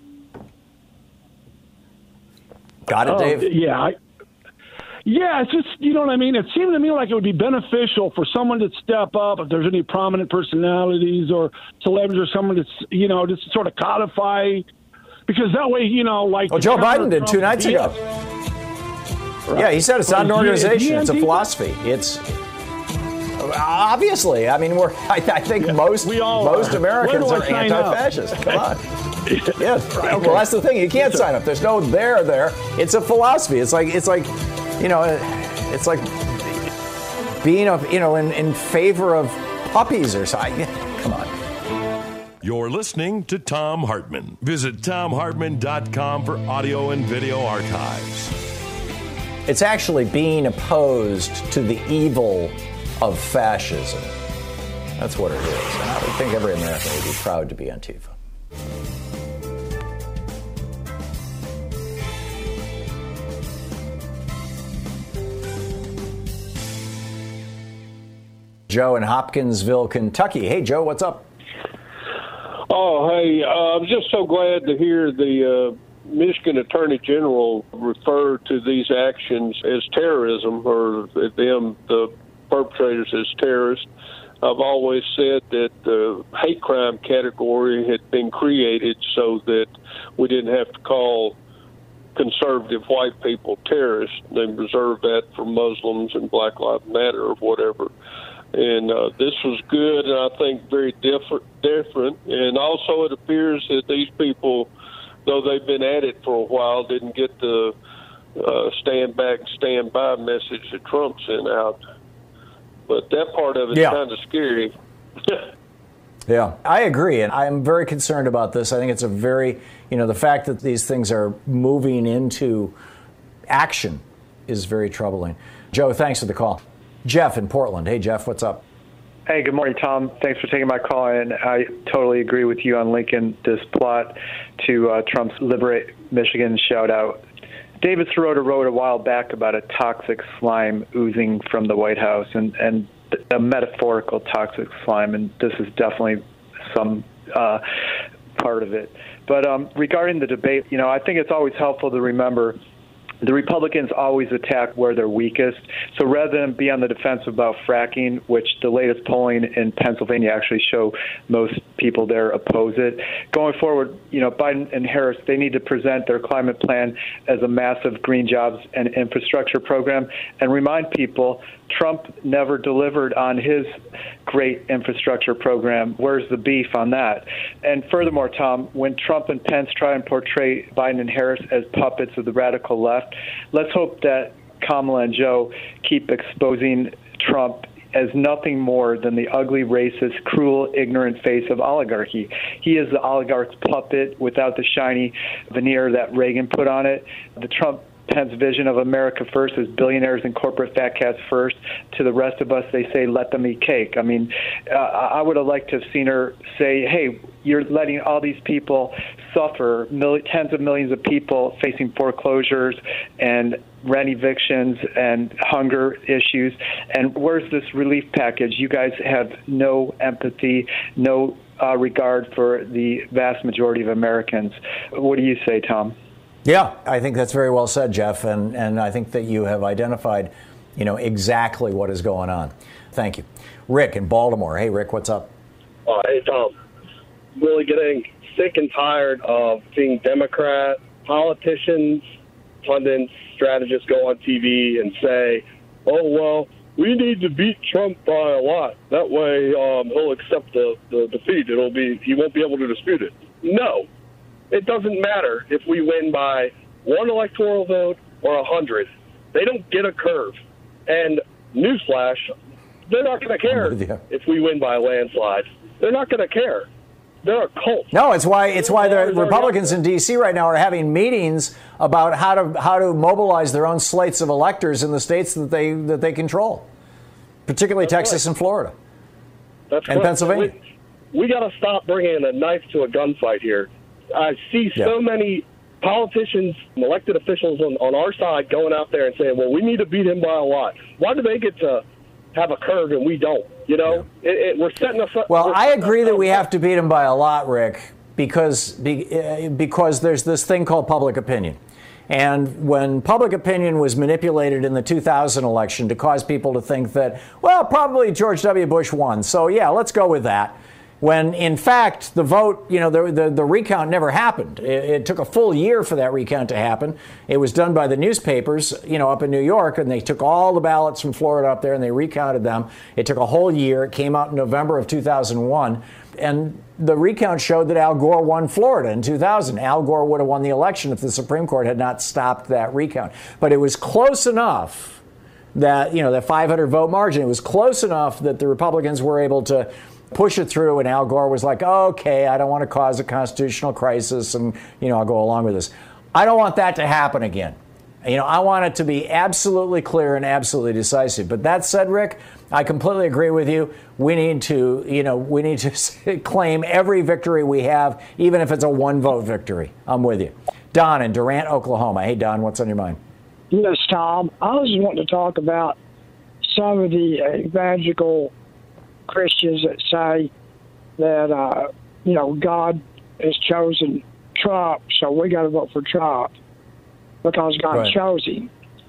Got it, Oh, Dave? yeah. I, yeah, it's just, you know what I mean? It seemed to me like it would be beneficial for someone to step up if there's any prominent personalities or celebrities or someone that's, you know, just sort of codify. Because that way, you know, like... Well, Joe Biden did two nights ago. Right. Yeah, he said it's not an But is he- is he organization. It's a Antifa? philosophy. It's... Obviously, I mean, we're. I, I think Yeah, most we all most are. Americans Where do I are sign up? anti-fascist. Come on. Yeah. Right, okay. Well, that's the thing. You can't sign up. There's no there there. It's a philosophy. It's like it's like, you know, it's like being a, you know in, in favor of puppies or something. Come on. You're listening to Thom Hartmann. Visit Thom Hartmann dot com for audio and video archives. It's actually being opposed to the evil of fascism. That's what it is. And I would think every American would be proud to be Antifa. Joe in Hopkinsville, Kentucky. Hey, Joe, what's up? Oh, hey, uh, I'm just so glad to hear the uh, Michigan Attorney General refer to these actions as terrorism, or them, the perpetrators, as terrorists. I've always said that the hate crime category had been created so that we didn't have to call conservative white people terrorists. They reserved that for Muslims and Black Lives Matter or whatever. And uh, this was good, and I think very different. Different, and also it appears that these people, though they've been at it for a while, didn't get the uh, stand back, stand by message that Trump sent out. But that part of it's Yeah. kind of scary. Yeah, I agree. And I'm very concerned about this. I think it's a very, you know, the fact that these things are moving into action is very troubling. Joe, thanks for the call. Jeff in Portland. Hey, Jeff, what's up? Hey, good morning, Tom. Thanks for taking my call. And I totally agree with you on linking this plot to uh, Trump's Liberate Michigan shout out. David Sirota wrote a while back about a toxic slime oozing from the White House, and, and a metaphorical toxic slime, and this is definitely some uh, part of it. But um, regarding the debate, you know, I think it's always helpful to remember the Republicans always attack where they're weakest. So rather than be on the defensive about fracking, which the latest polling in Pennsylvania actually show most people there oppose it, going forward, you know, Biden and Harris, they need to present their climate plan as a massive green jobs and infrastructure program and remind people Trump never delivered on his great infrastructure program. Where's the beef on that? And furthermore, Tom, when Trump and Pence try and portray Biden and Harris as puppets of the radical left, let's hope that Kamala and Joe keep exposing Trump as nothing more than the ugly, racist, cruel, ignorant face of oligarchy. He is the oligarch's puppet without the shiny veneer that Reagan put on it. The Trump Pence vision of America first is billionaires and corporate fat cats first. To the rest of us, they say, let them eat cake. I mean, uh, I would have liked to have seen her say, hey, you're letting all these people suffer, mil- tens of millions of people facing foreclosures and rent evictions and hunger issues. And where's this relief package? You guys have no empathy, no uh, regard for the vast majority of Americans. What do you say, Tom? Yeah, I think that's very well said, Jeff, and, and I think that you have identified, you know, exactly what is going on. Thank you. Rick in Baltimore. Hey, Rick, what's up? Uh, hey, Tom. Really getting sick and tired of seeing Democrat politicians, pundits, strategists go on T V and say, oh, well, we need to beat Trump by a lot. That way um, he'll accept the, the defeat. It'll be he won't be able to dispute it. No. It doesn't matter if we win by one electoral vote or a hundred. They don't get a curve. And newsflash, they're not going to care if we win by a landslide. They're not going to care. They're a cult. No, it's why it's why the Republicans in D C right now are having meetings about how to how to mobilize their own slates of electors in the states that they that they control, particularly That's Texas right. and Florida That's and correct. Pennsylvania. We, we got to stop bringing a knife to a gunfight here. I see so yeah. many politicians, elected officials on, on our side going out there and saying, well, we need to beat him by a lot. Why do they get to have a curve and we don't? You know, yeah. it, it, we're setting us up. Well, I agree that we have to beat him by a lot, Rick, because be, because there's this thing called public opinion. And when public opinion was manipulated in the two thousand election to cause people to think that, well, probably George W. Bush won. So, yeah, let's go with that. When, in fact, the vote, you know, the, the, the recount never happened. It, it took a full year for that recount to happen. It was done by the newspapers, you know, up in New York, and they took all the ballots from Florida up there and they recounted them. It took a whole year. It came out in November of two thousand one. And the recount showed that Al Gore won Florida in two thousand. Al Gore would have won the election if the Supreme Court had not stopped that recount. But it was close enough that, you know, that five hundred vote margin, it was close enough that the Republicans were able to push it through, and Al Gore was like, oh, okay, I don't want to cause a constitutional crisis, and, you know, I'll go along with this. I don't want that to happen again. You know, I want it to be absolutely clear and absolutely decisive. But that said, Rick, I completely agree with you. We need to, you know, we need to claim every victory we have, even if it's a one-vote victory. I'm with you. Don in Durant, Oklahoma. Hey, Don, what's on your mind? Yes, Tom. I was wanting to talk about some of the evangelical Christians that say that, uh, you know, God has chosen Trump, so we got to vote for Trump because God right. chose him.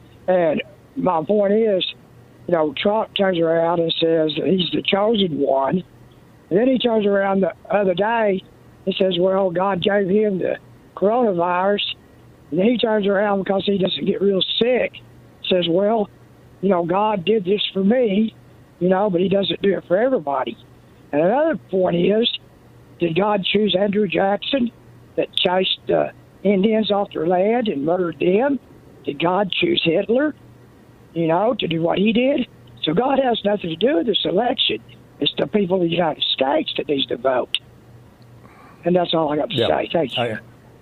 And my point is, you know, Trump turns around and says that he's the chosen one. And then he turns around the other day and says, well, God gave him the coronavirus. And then he turns around because he doesn't get real sick, says, well, you know, God did this for me. You know, but he doesn't do it for everybody. And another point is, did God choose Andrew Jackson that chased the Indians off their land and murdered them? Did God choose Hitler, you know, to do what he did? So God has nothing to do with this election. It's the people of the United States that needs to vote. And that's all I got to yeah. say. Thank you. I,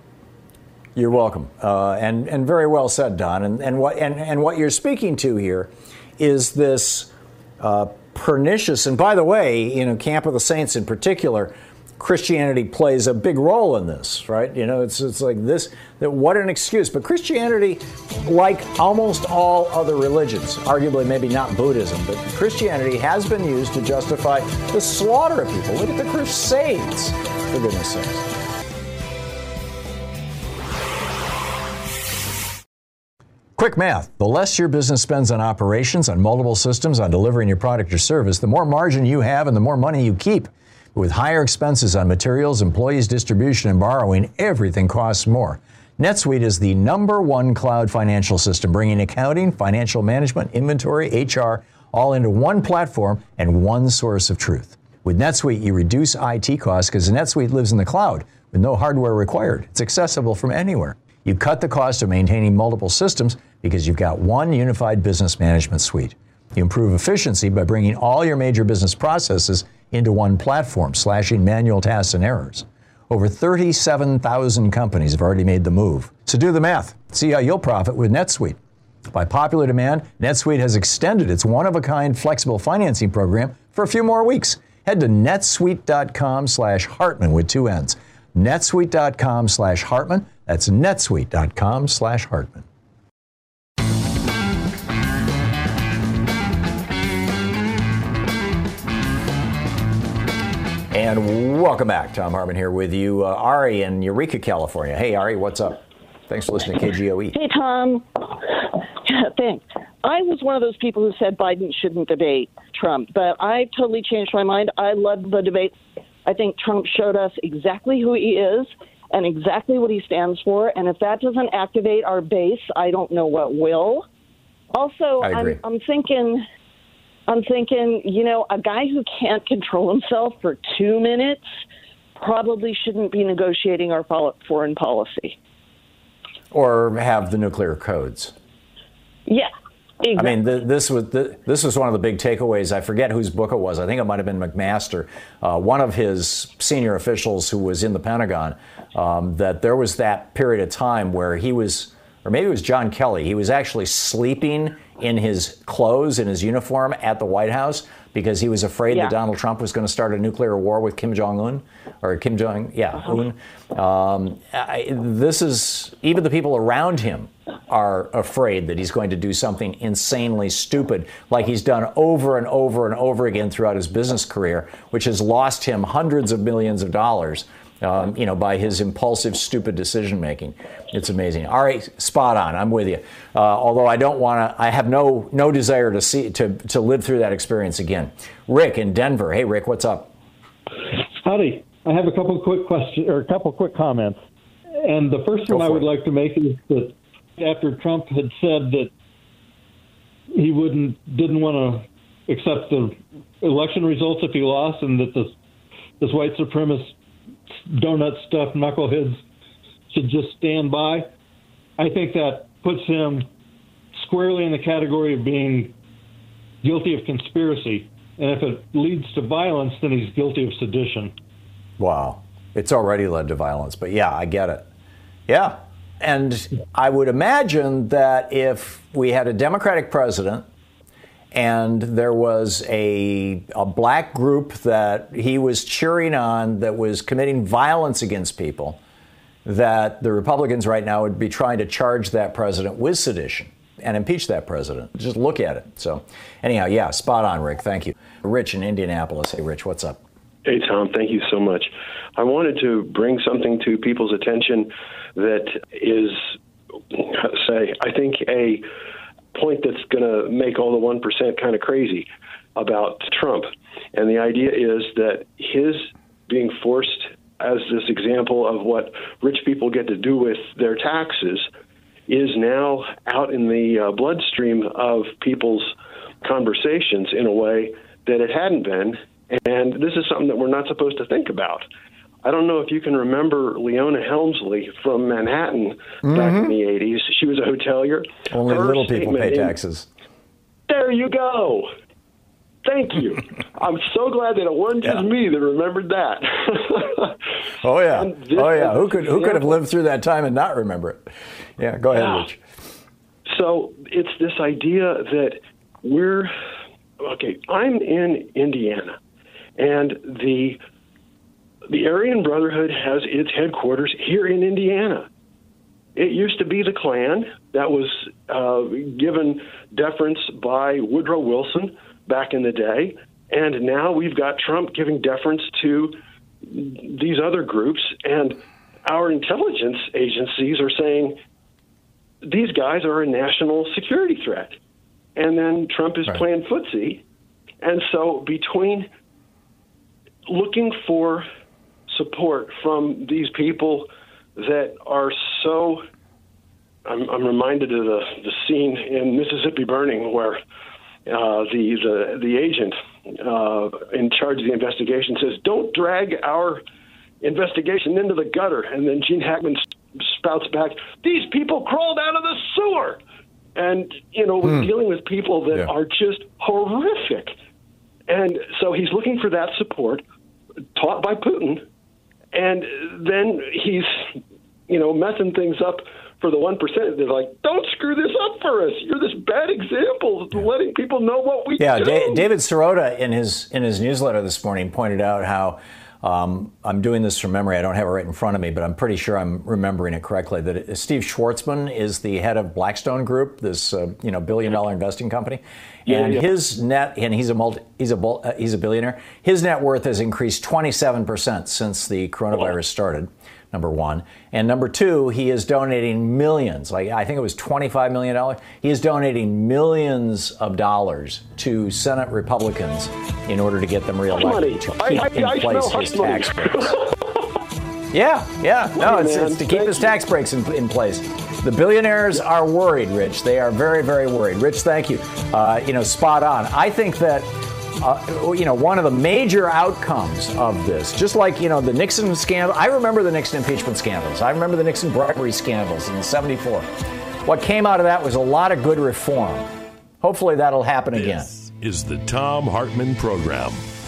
you're welcome. Uh, and, and very well said, Don. And, and, what, and, and what you're speaking to here is this Uh, pernicious, and by the way, you know, Camp of the Saints in particular, Christianity plays a big role in this, right? You know, it's it's like this, that what an excuse. But Christianity, like almost all other religions, arguably maybe not Buddhism, but Christianity has been used to justify the slaughter of people. Look at the Crusades, for goodness sakes. Quick math. The less your business spends on operations, on multiple systems, on delivering your product or service, the more margin you have and the more money you keep. With higher expenses on materials, employees, distribution, and borrowing, everything costs more. NetSuite is the number one cloud financial system, bringing accounting, financial management, inventory, H R, all into one platform and one source of truth. With NetSuite, you reduce I T costs because NetSuite lives in the cloud with no hardware required. It's accessible from anywhere. You cut the cost of maintaining multiple systems because you've got one unified business management suite. You improve efficiency by bringing all your major business processes into one platform, slashing manual tasks and errors. Over thirty-seven thousand companies have already made the move. So do the math. See how you'll profit with NetSuite. By popular demand, NetSuite has extended its one-of-a-kind flexible financing program for a few more weeks. Head to netsuite.com slash Hartman with two N's. netsuite.com slash Hartman. That's netsuite.com slash Hartman. And welcome back. Thom Hartmann here with you. Uh, Ari in Eureka, California. Hey, Ari, what's up? Thanks for listening to K G O E. Hey, Tom. Yeah, thanks. I was one of those people who said Biden shouldn't debate Trump, but I totally changed my mind. I loved the debate. I think Trump showed us exactly who he is and exactly what he stands for. And if that doesn't activate our base, I don't know what will. Also, I agree. I'm, I'm thinking... I'm thinking, you know, a guy who can't control himself for two minutes probably shouldn't be negotiating our foreign policy. Or have the nuclear codes. Yeah, exactly. I mean, th- this was th- this was one of the big takeaways. I forget whose book it was. I think it might have been McMaster, uh, one of his senior officials who was in the Pentagon, um, that there was that period of time where he was, or maybe it was John Kelly, he was actually sleeping in his clothes, in his uniform at the White House because he was afraid yeah. that Donald Trump was going to start a nuclear war with Kim Jong-un or Kim Jong, yeah, uh-huh. Un. Um, I, this is, even the people around him are afraid that he's going to do something insanely stupid like he's done over and over and over again throughout his business career, which has lost him hundreds of millions of dollars. Um, you know, by his impulsive, stupid decision making. It's amazing. All right, spot on. I'm with you. Uh, although I don't want to, I have no no desire to see to to live through that experience again. Rick in Denver. Hey, Rick, what's up? Howdy. I have a couple of quick questions or a couple of quick comments. And the first one I would it. like to make is that after Trump had said that he wouldn't didn't want to accept the election results if he lost, and that this this white supremacist donut stuff knuckleheads should just stand by. I think that puts him squarely in the category of being guilty of conspiracy. And if it leads to violence, then he's guilty of sedition. Wow. It's already led to violence, but yeah, I get it. Yeah. And I would imagine that if we had a Democratic president and there was a, a black group that he was cheering on that was committing violence against people, that the Republicans right now would be trying to charge that president with sedition and impeach that president. Just look at it. So anyhow, yeah, spot on, Rick. Thank you. Rich in Indianapolis. Hey, Rich, what's up? Hey, Tom, thank you so much. I wanted to bring something to people's attention that is, say, I think a point that's going to make all the one percent kind of crazy about Trump. And the idea is that his being forced as this example of what rich people get to do with their taxes is now out in the uh, bloodstream of people's conversations in a way that it hadn't been. And this is something that we're not supposed to think about. I don't know if you can remember Leona Helmsley from Manhattan mm-hmm. back in the eighties. She was a hotelier. Only Her little people pay taxes. In, there you go. Thank you. I'm so glad that it wasn't just yeah. me that remembered that. oh yeah. Oh yeah. Who could who could have lived through that time and not remember it? Yeah. Go ahead, yeah. Rich. So it's this idea that we're okay. I'm in Indiana, and the the Aryan Brotherhood has its headquarters here in Indiana. It used to be the Klan that was uh, given deference by Woodrow Wilson back in the day, and now we've got Trump giving deference to these other groups, and our intelligence agencies are saying these guys are a national security threat. And then Trump is right. playing footsie. And so between looking for support from these people that are so, I'm, I'm reminded of the, the scene in Mississippi Burning where uh, the, the the agent uh, in charge of the investigation says, "Don't drag our investigation into the gutter." And then Gene Hackman spouts back, "These people crawled out of the sewer." And, you know, we're Hmm. dealing with people that Yeah. are just horrific. And so he's looking for that support taught by Putin. And then he's, you know, messing things up for the one percent. They're like, "Don't screw this up for us. You're this bad example of letting people know what we Yeah, do." Da- David Sirota in his in his newsletter this morning pointed out how um, I'm doing this from memory. I don't have it right in front of me, but I'm pretty sure I'm remembering it correctly. That it, Steve Schwartzman is the head of Blackstone Group, this uh, you know billion dollar investing company, Yeah, and yeah. his net and he's a multi, he's a bul- uh, he's a billionaire. His net worth has increased twenty-seven percent since the coronavirus started. Number one. And number two, he is donating millions, like I think it was twenty-five million dollars. He is donating millions of dollars to Senate Republicans in order to get them reelected, to keep I- I- in I place smell his hush money. tax breaks. Yeah, yeah. No, Money, it's, man. it's to keep Thank his you. tax breaks in, in place. The billionaires are worried, Rich. They are very, very worried. Rich, thank you. Uh, you know, spot on. I think that Uh, you know, one of the major outcomes of this, just like, you know, the Nixon scandal. I remember the Nixon impeachment scandals. I remember the Nixon bribery scandals in seventy-four. What came out of that was a lot of good reform. Hopefully that'll happen again. This is the Thom Hartmann Program.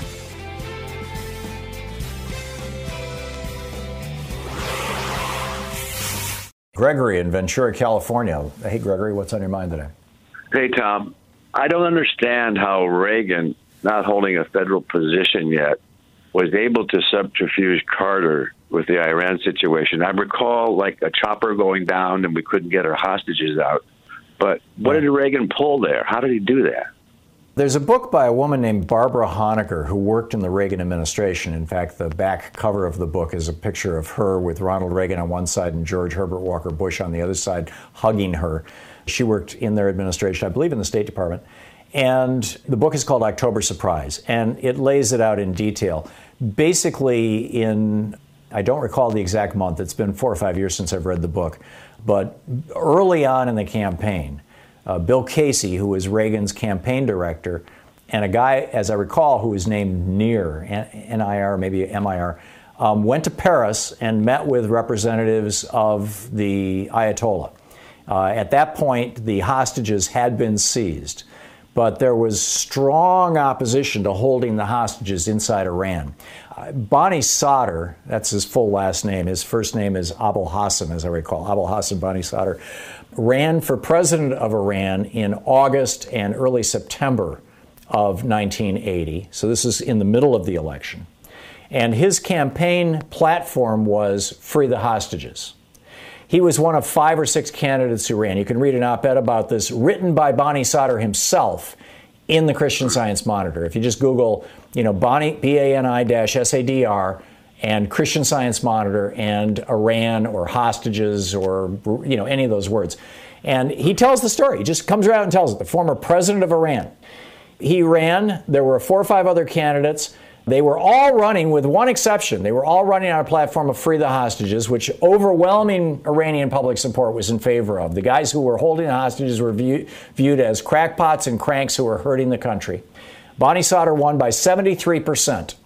Gregory in Ventura, California. Hey, Gregory, what's on your mind today? Hey, Tom. I don't understand how Reagan, not holding a federal position yet, was able to subterfuge Carter with the Iran situation. I recall like a chopper going down and we couldn't get our hostages out. But what did Reagan pull there? How did he do that? There's a book by a woman named Barbara Honaker who worked in the Reagan administration. In fact, the back cover of the book is a picture of her with Ronald Reagan on one side and George Herbert Walker Bush on the other side, hugging her. She worked in their administration, I believe in the State Department. And the book is called October Surprise, and it lays it out in detail. Basically, in, I don't recall the exact month, it's been four or five years since I've read the book, but early on in the campaign, uh, Bill Casey, who was Reagan's campaign director, and a guy, as I recall, who was named Nir, N I R, maybe M I R, um, went to Paris and met with representatives of the Ayatollah. Uh, at that point, the hostages had been seized, but there was strong opposition to holding the hostages inside Iran. Uh, Bani Sadr, that's his full last name, his first name is Abul Hassan, as I recall, Abul Hassan Bani Sadr, ran for president of Iran in August and early September of nineteen eighty. So this is in the middle of the election. And his campaign platform was free the hostages. He was one of five or six candidates who ran. You can read an op-ed about this written by Bani Sadr himself in the Christian Science Monitor. If you just Google, you know, Bani, B A N I dash S A D R and Christian Science Monitor and Iran or hostages or, you know, any of those words. And he tells the story. He just comes around and tells it. The former president of Iran. He ran. There were four or five other candidates. They were all running, with one exception. They were all running on a platform of free the hostages, which overwhelming Iranian public support was in favor of. The guys who were holding the hostages were view, viewed as crackpots and cranks who were hurting the country. Bani Sadr won by seventy-three percent.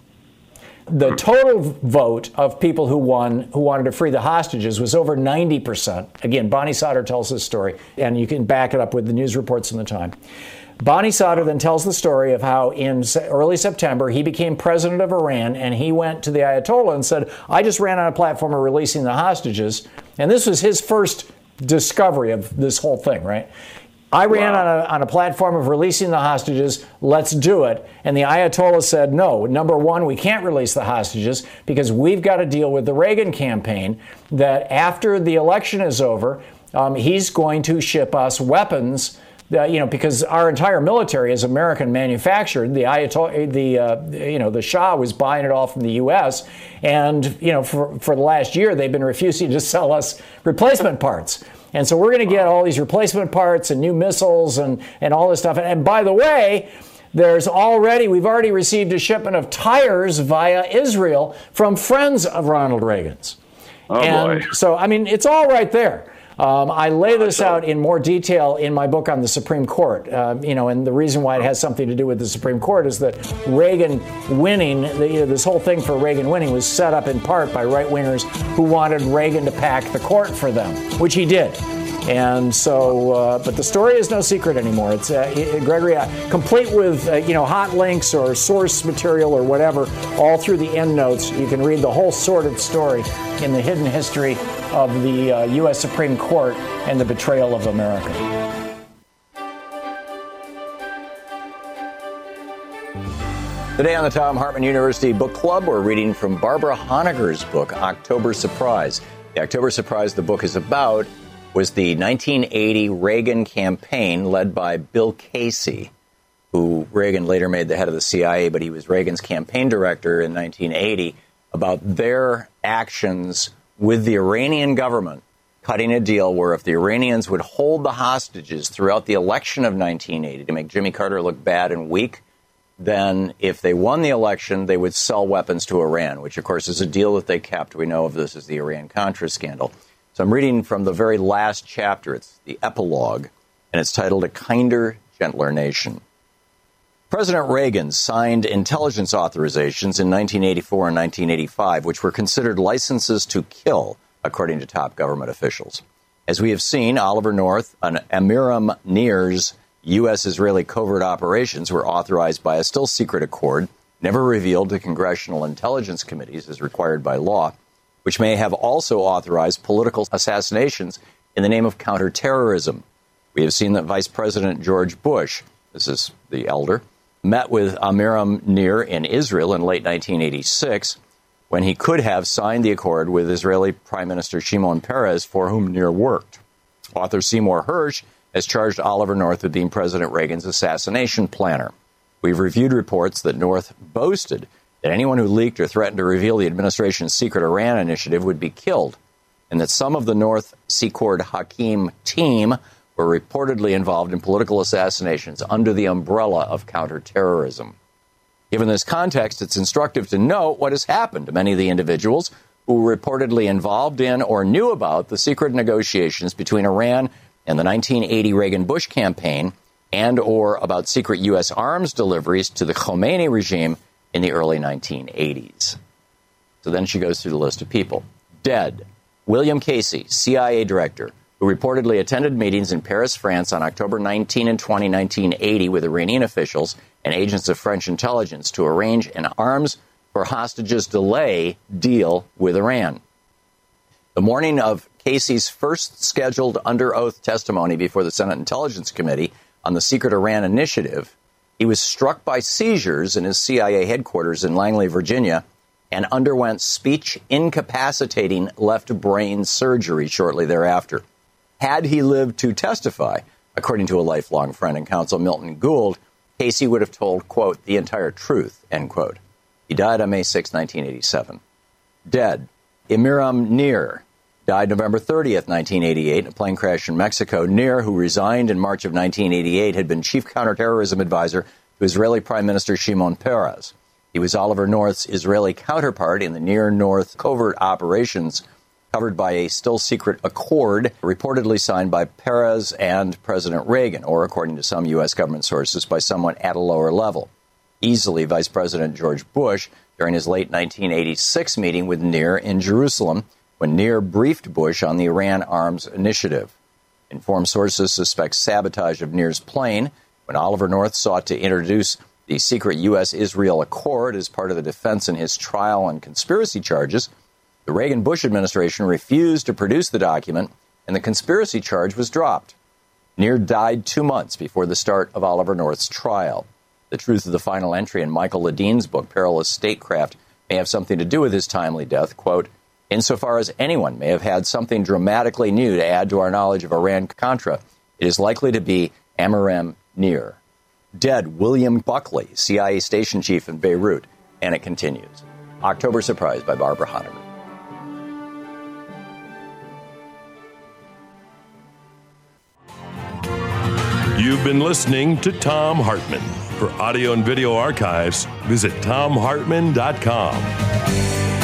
The total vote of people who won, who wanted to free the hostages, was over ninety percent. Again, Bani Sadr tells this story, and you can back it up with the news reports in the time. Bani Sadr then tells the story of how in early September he became president of Iran, and he went to the Ayatollah and said, I just ran on a platform of releasing the hostages. And this was his first discovery of this whole thing, right? I ran wow. on, a, on a platform of releasing the hostages. Let's do it. And the Ayatollah said, no, number one, we can't release the hostages because we've got to deal with the Reagan campaign that after the election is over, um, he's going to ship us weapons. Uh, you know, because our entire military is American manufactured. The Ayatollah, the uh, you know, the Shah was buying it all from the U S, and you know, for for the last year they've been refusing to sell us replacement parts. And so we're going to get all these replacement parts and new missiles and and all this stuff. And, and by the way, there's already we've already received a shipment of tires via Israel from friends of Ronald Reagan's. Oh, and boy. so I mean, it's all right there. Um, I lay this out in more detail in my book on the Supreme Court. Uh, you know, and the reason why it has something to do with the Supreme Court is that Reagan winning, the, you know, this whole thing for Reagan winning was set up in part by right-wingers who wanted Reagan to pack the court for them, which he did. And so, uh, but the story is no secret anymore. It's uh, Gregory, uh, complete with uh, you know hot links or source material or whatever, all through the endnotes. You can read the whole sordid story in the hidden history of the uh, U S Supreme Court and the betrayal of America. Today on the Thom Hartmann University Book Club, we're reading from Barbara Honegger's book, October Surprise. The October Surprise the book is about was the nineteen eighty Reagan campaign led by Bill Casey, who Reagan later made the head of the C I A, but he was Reagan's campaign director in nineteen eighty, about their actions with the Iranian government, cutting a deal where if the Iranians would hold the hostages throughout the election of nineteen eighty to make Jimmy Carter look bad and weak, then if they won the election, they would sell weapons to Iran, which, of course, is a deal that they kept. We know of this as the Iran-Contra scandal. So I'm reading from the very last chapter. It's the epilogue, and it's titled A Kinder, Gentler Nation. President Reagan signed intelligence authorizations in nineteen eighty-four and nineteen eighty-five, which were considered licenses to kill, according to top government officials. As we have seen, Oliver North and Amiram Nir's U S-Israeli covert operations were authorized by a still-secret accord, never revealed to congressional intelligence committees as required by law, which may have also authorized political assassinations in the name of counterterrorism. We have seen that Vice President George Bush, this is the elder, met with Amiram Nir in Israel in late nineteen eighty-six, when he could have signed the accord with Israeli Prime Minister Shimon Peres, for whom Nir worked. Author Seymour Hersh has charged Oliver North with being President Reagan's assassination planner. We've reviewed reports that North boasted that anyone who leaked or threatened to reveal the administration's secret Iran initiative would be killed, and that some of the North Secord Hakim team were reportedly involved in political assassinations under the umbrella of counterterrorism. Given this context, it's instructive to note what has happened to many of the individuals who were reportedly involved in or knew about the secret negotiations between Iran and the nineteen eighty Reagan-Bush campaign, and or about secret U S arms deliveries to the Khomeini regime in the early nineteen eighties. So then she goes through the list of people. Dead. William Casey, C I A director, who reportedly attended meetings in Paris, France on October nineteenth and twentieth, nineteen eighty with Iranian officials and agents of French intelligence to arrange an arms for hostages delay deal with Iran. The morning of Casey's first scheduled under oath testimony before the Senate Intelligence Committee on the secret Iran initiative, he was struck by seizures in his C I A headquarters in Langley, Virginia, and underwent speech-incapacitating left brain surgery shortly thereafter. Had he lived to testify, according to a lifelong friend and counsel, Milton Gould, Casey would have told, quote, the entire truth, end quote. He died on May sixth, nineteen eighty-seven. Dead. Amiram Nir died November thirtieth, nineteen eighty-eight, in a plane crash in Mexico. Nir, who resigned in March of nineteen eighty-eight, had been chief counterterrorism advisor to Israeli Prime Minister Shimon Peres. He was Oliver North's Israeli counterpart in the near-North covert operations covered by a still-secret accord reportedly signed by Peres and President Reagan, or, according to some U S government sources, by someone at a lower level. Easily Vice President George Bush during his late nineteen eighty-six meeting with Nir in Jerusalem, when Nir briefed Bush on the Iran arms initiative. Informed sources suspect sabotage of Nir's plane when Oliver North sought to introduce the secret U S-Israel accord as part of the defense in his trial on conspiracy charges. The Reagan-Bush administration refused to produce the document, and the conspiracy charge was dropped. Nir died two months before the start of Oliver North's trial. The truth of the final entry in Michael Ledine's book, Perilous Statecraft, may have something to do with his timely death. Quote, insofar as anyone may have had something dramatically new to add to our knowledge of Iran-Contra, it is likely to be Amiram Nir. Dead, William Buckley, C I A station chief in Beirut. And it continues. October Surprise by Barbara Honegger. You've been listening to Thom Hartmann. For audio and video archives, visit thom hartmann dot com.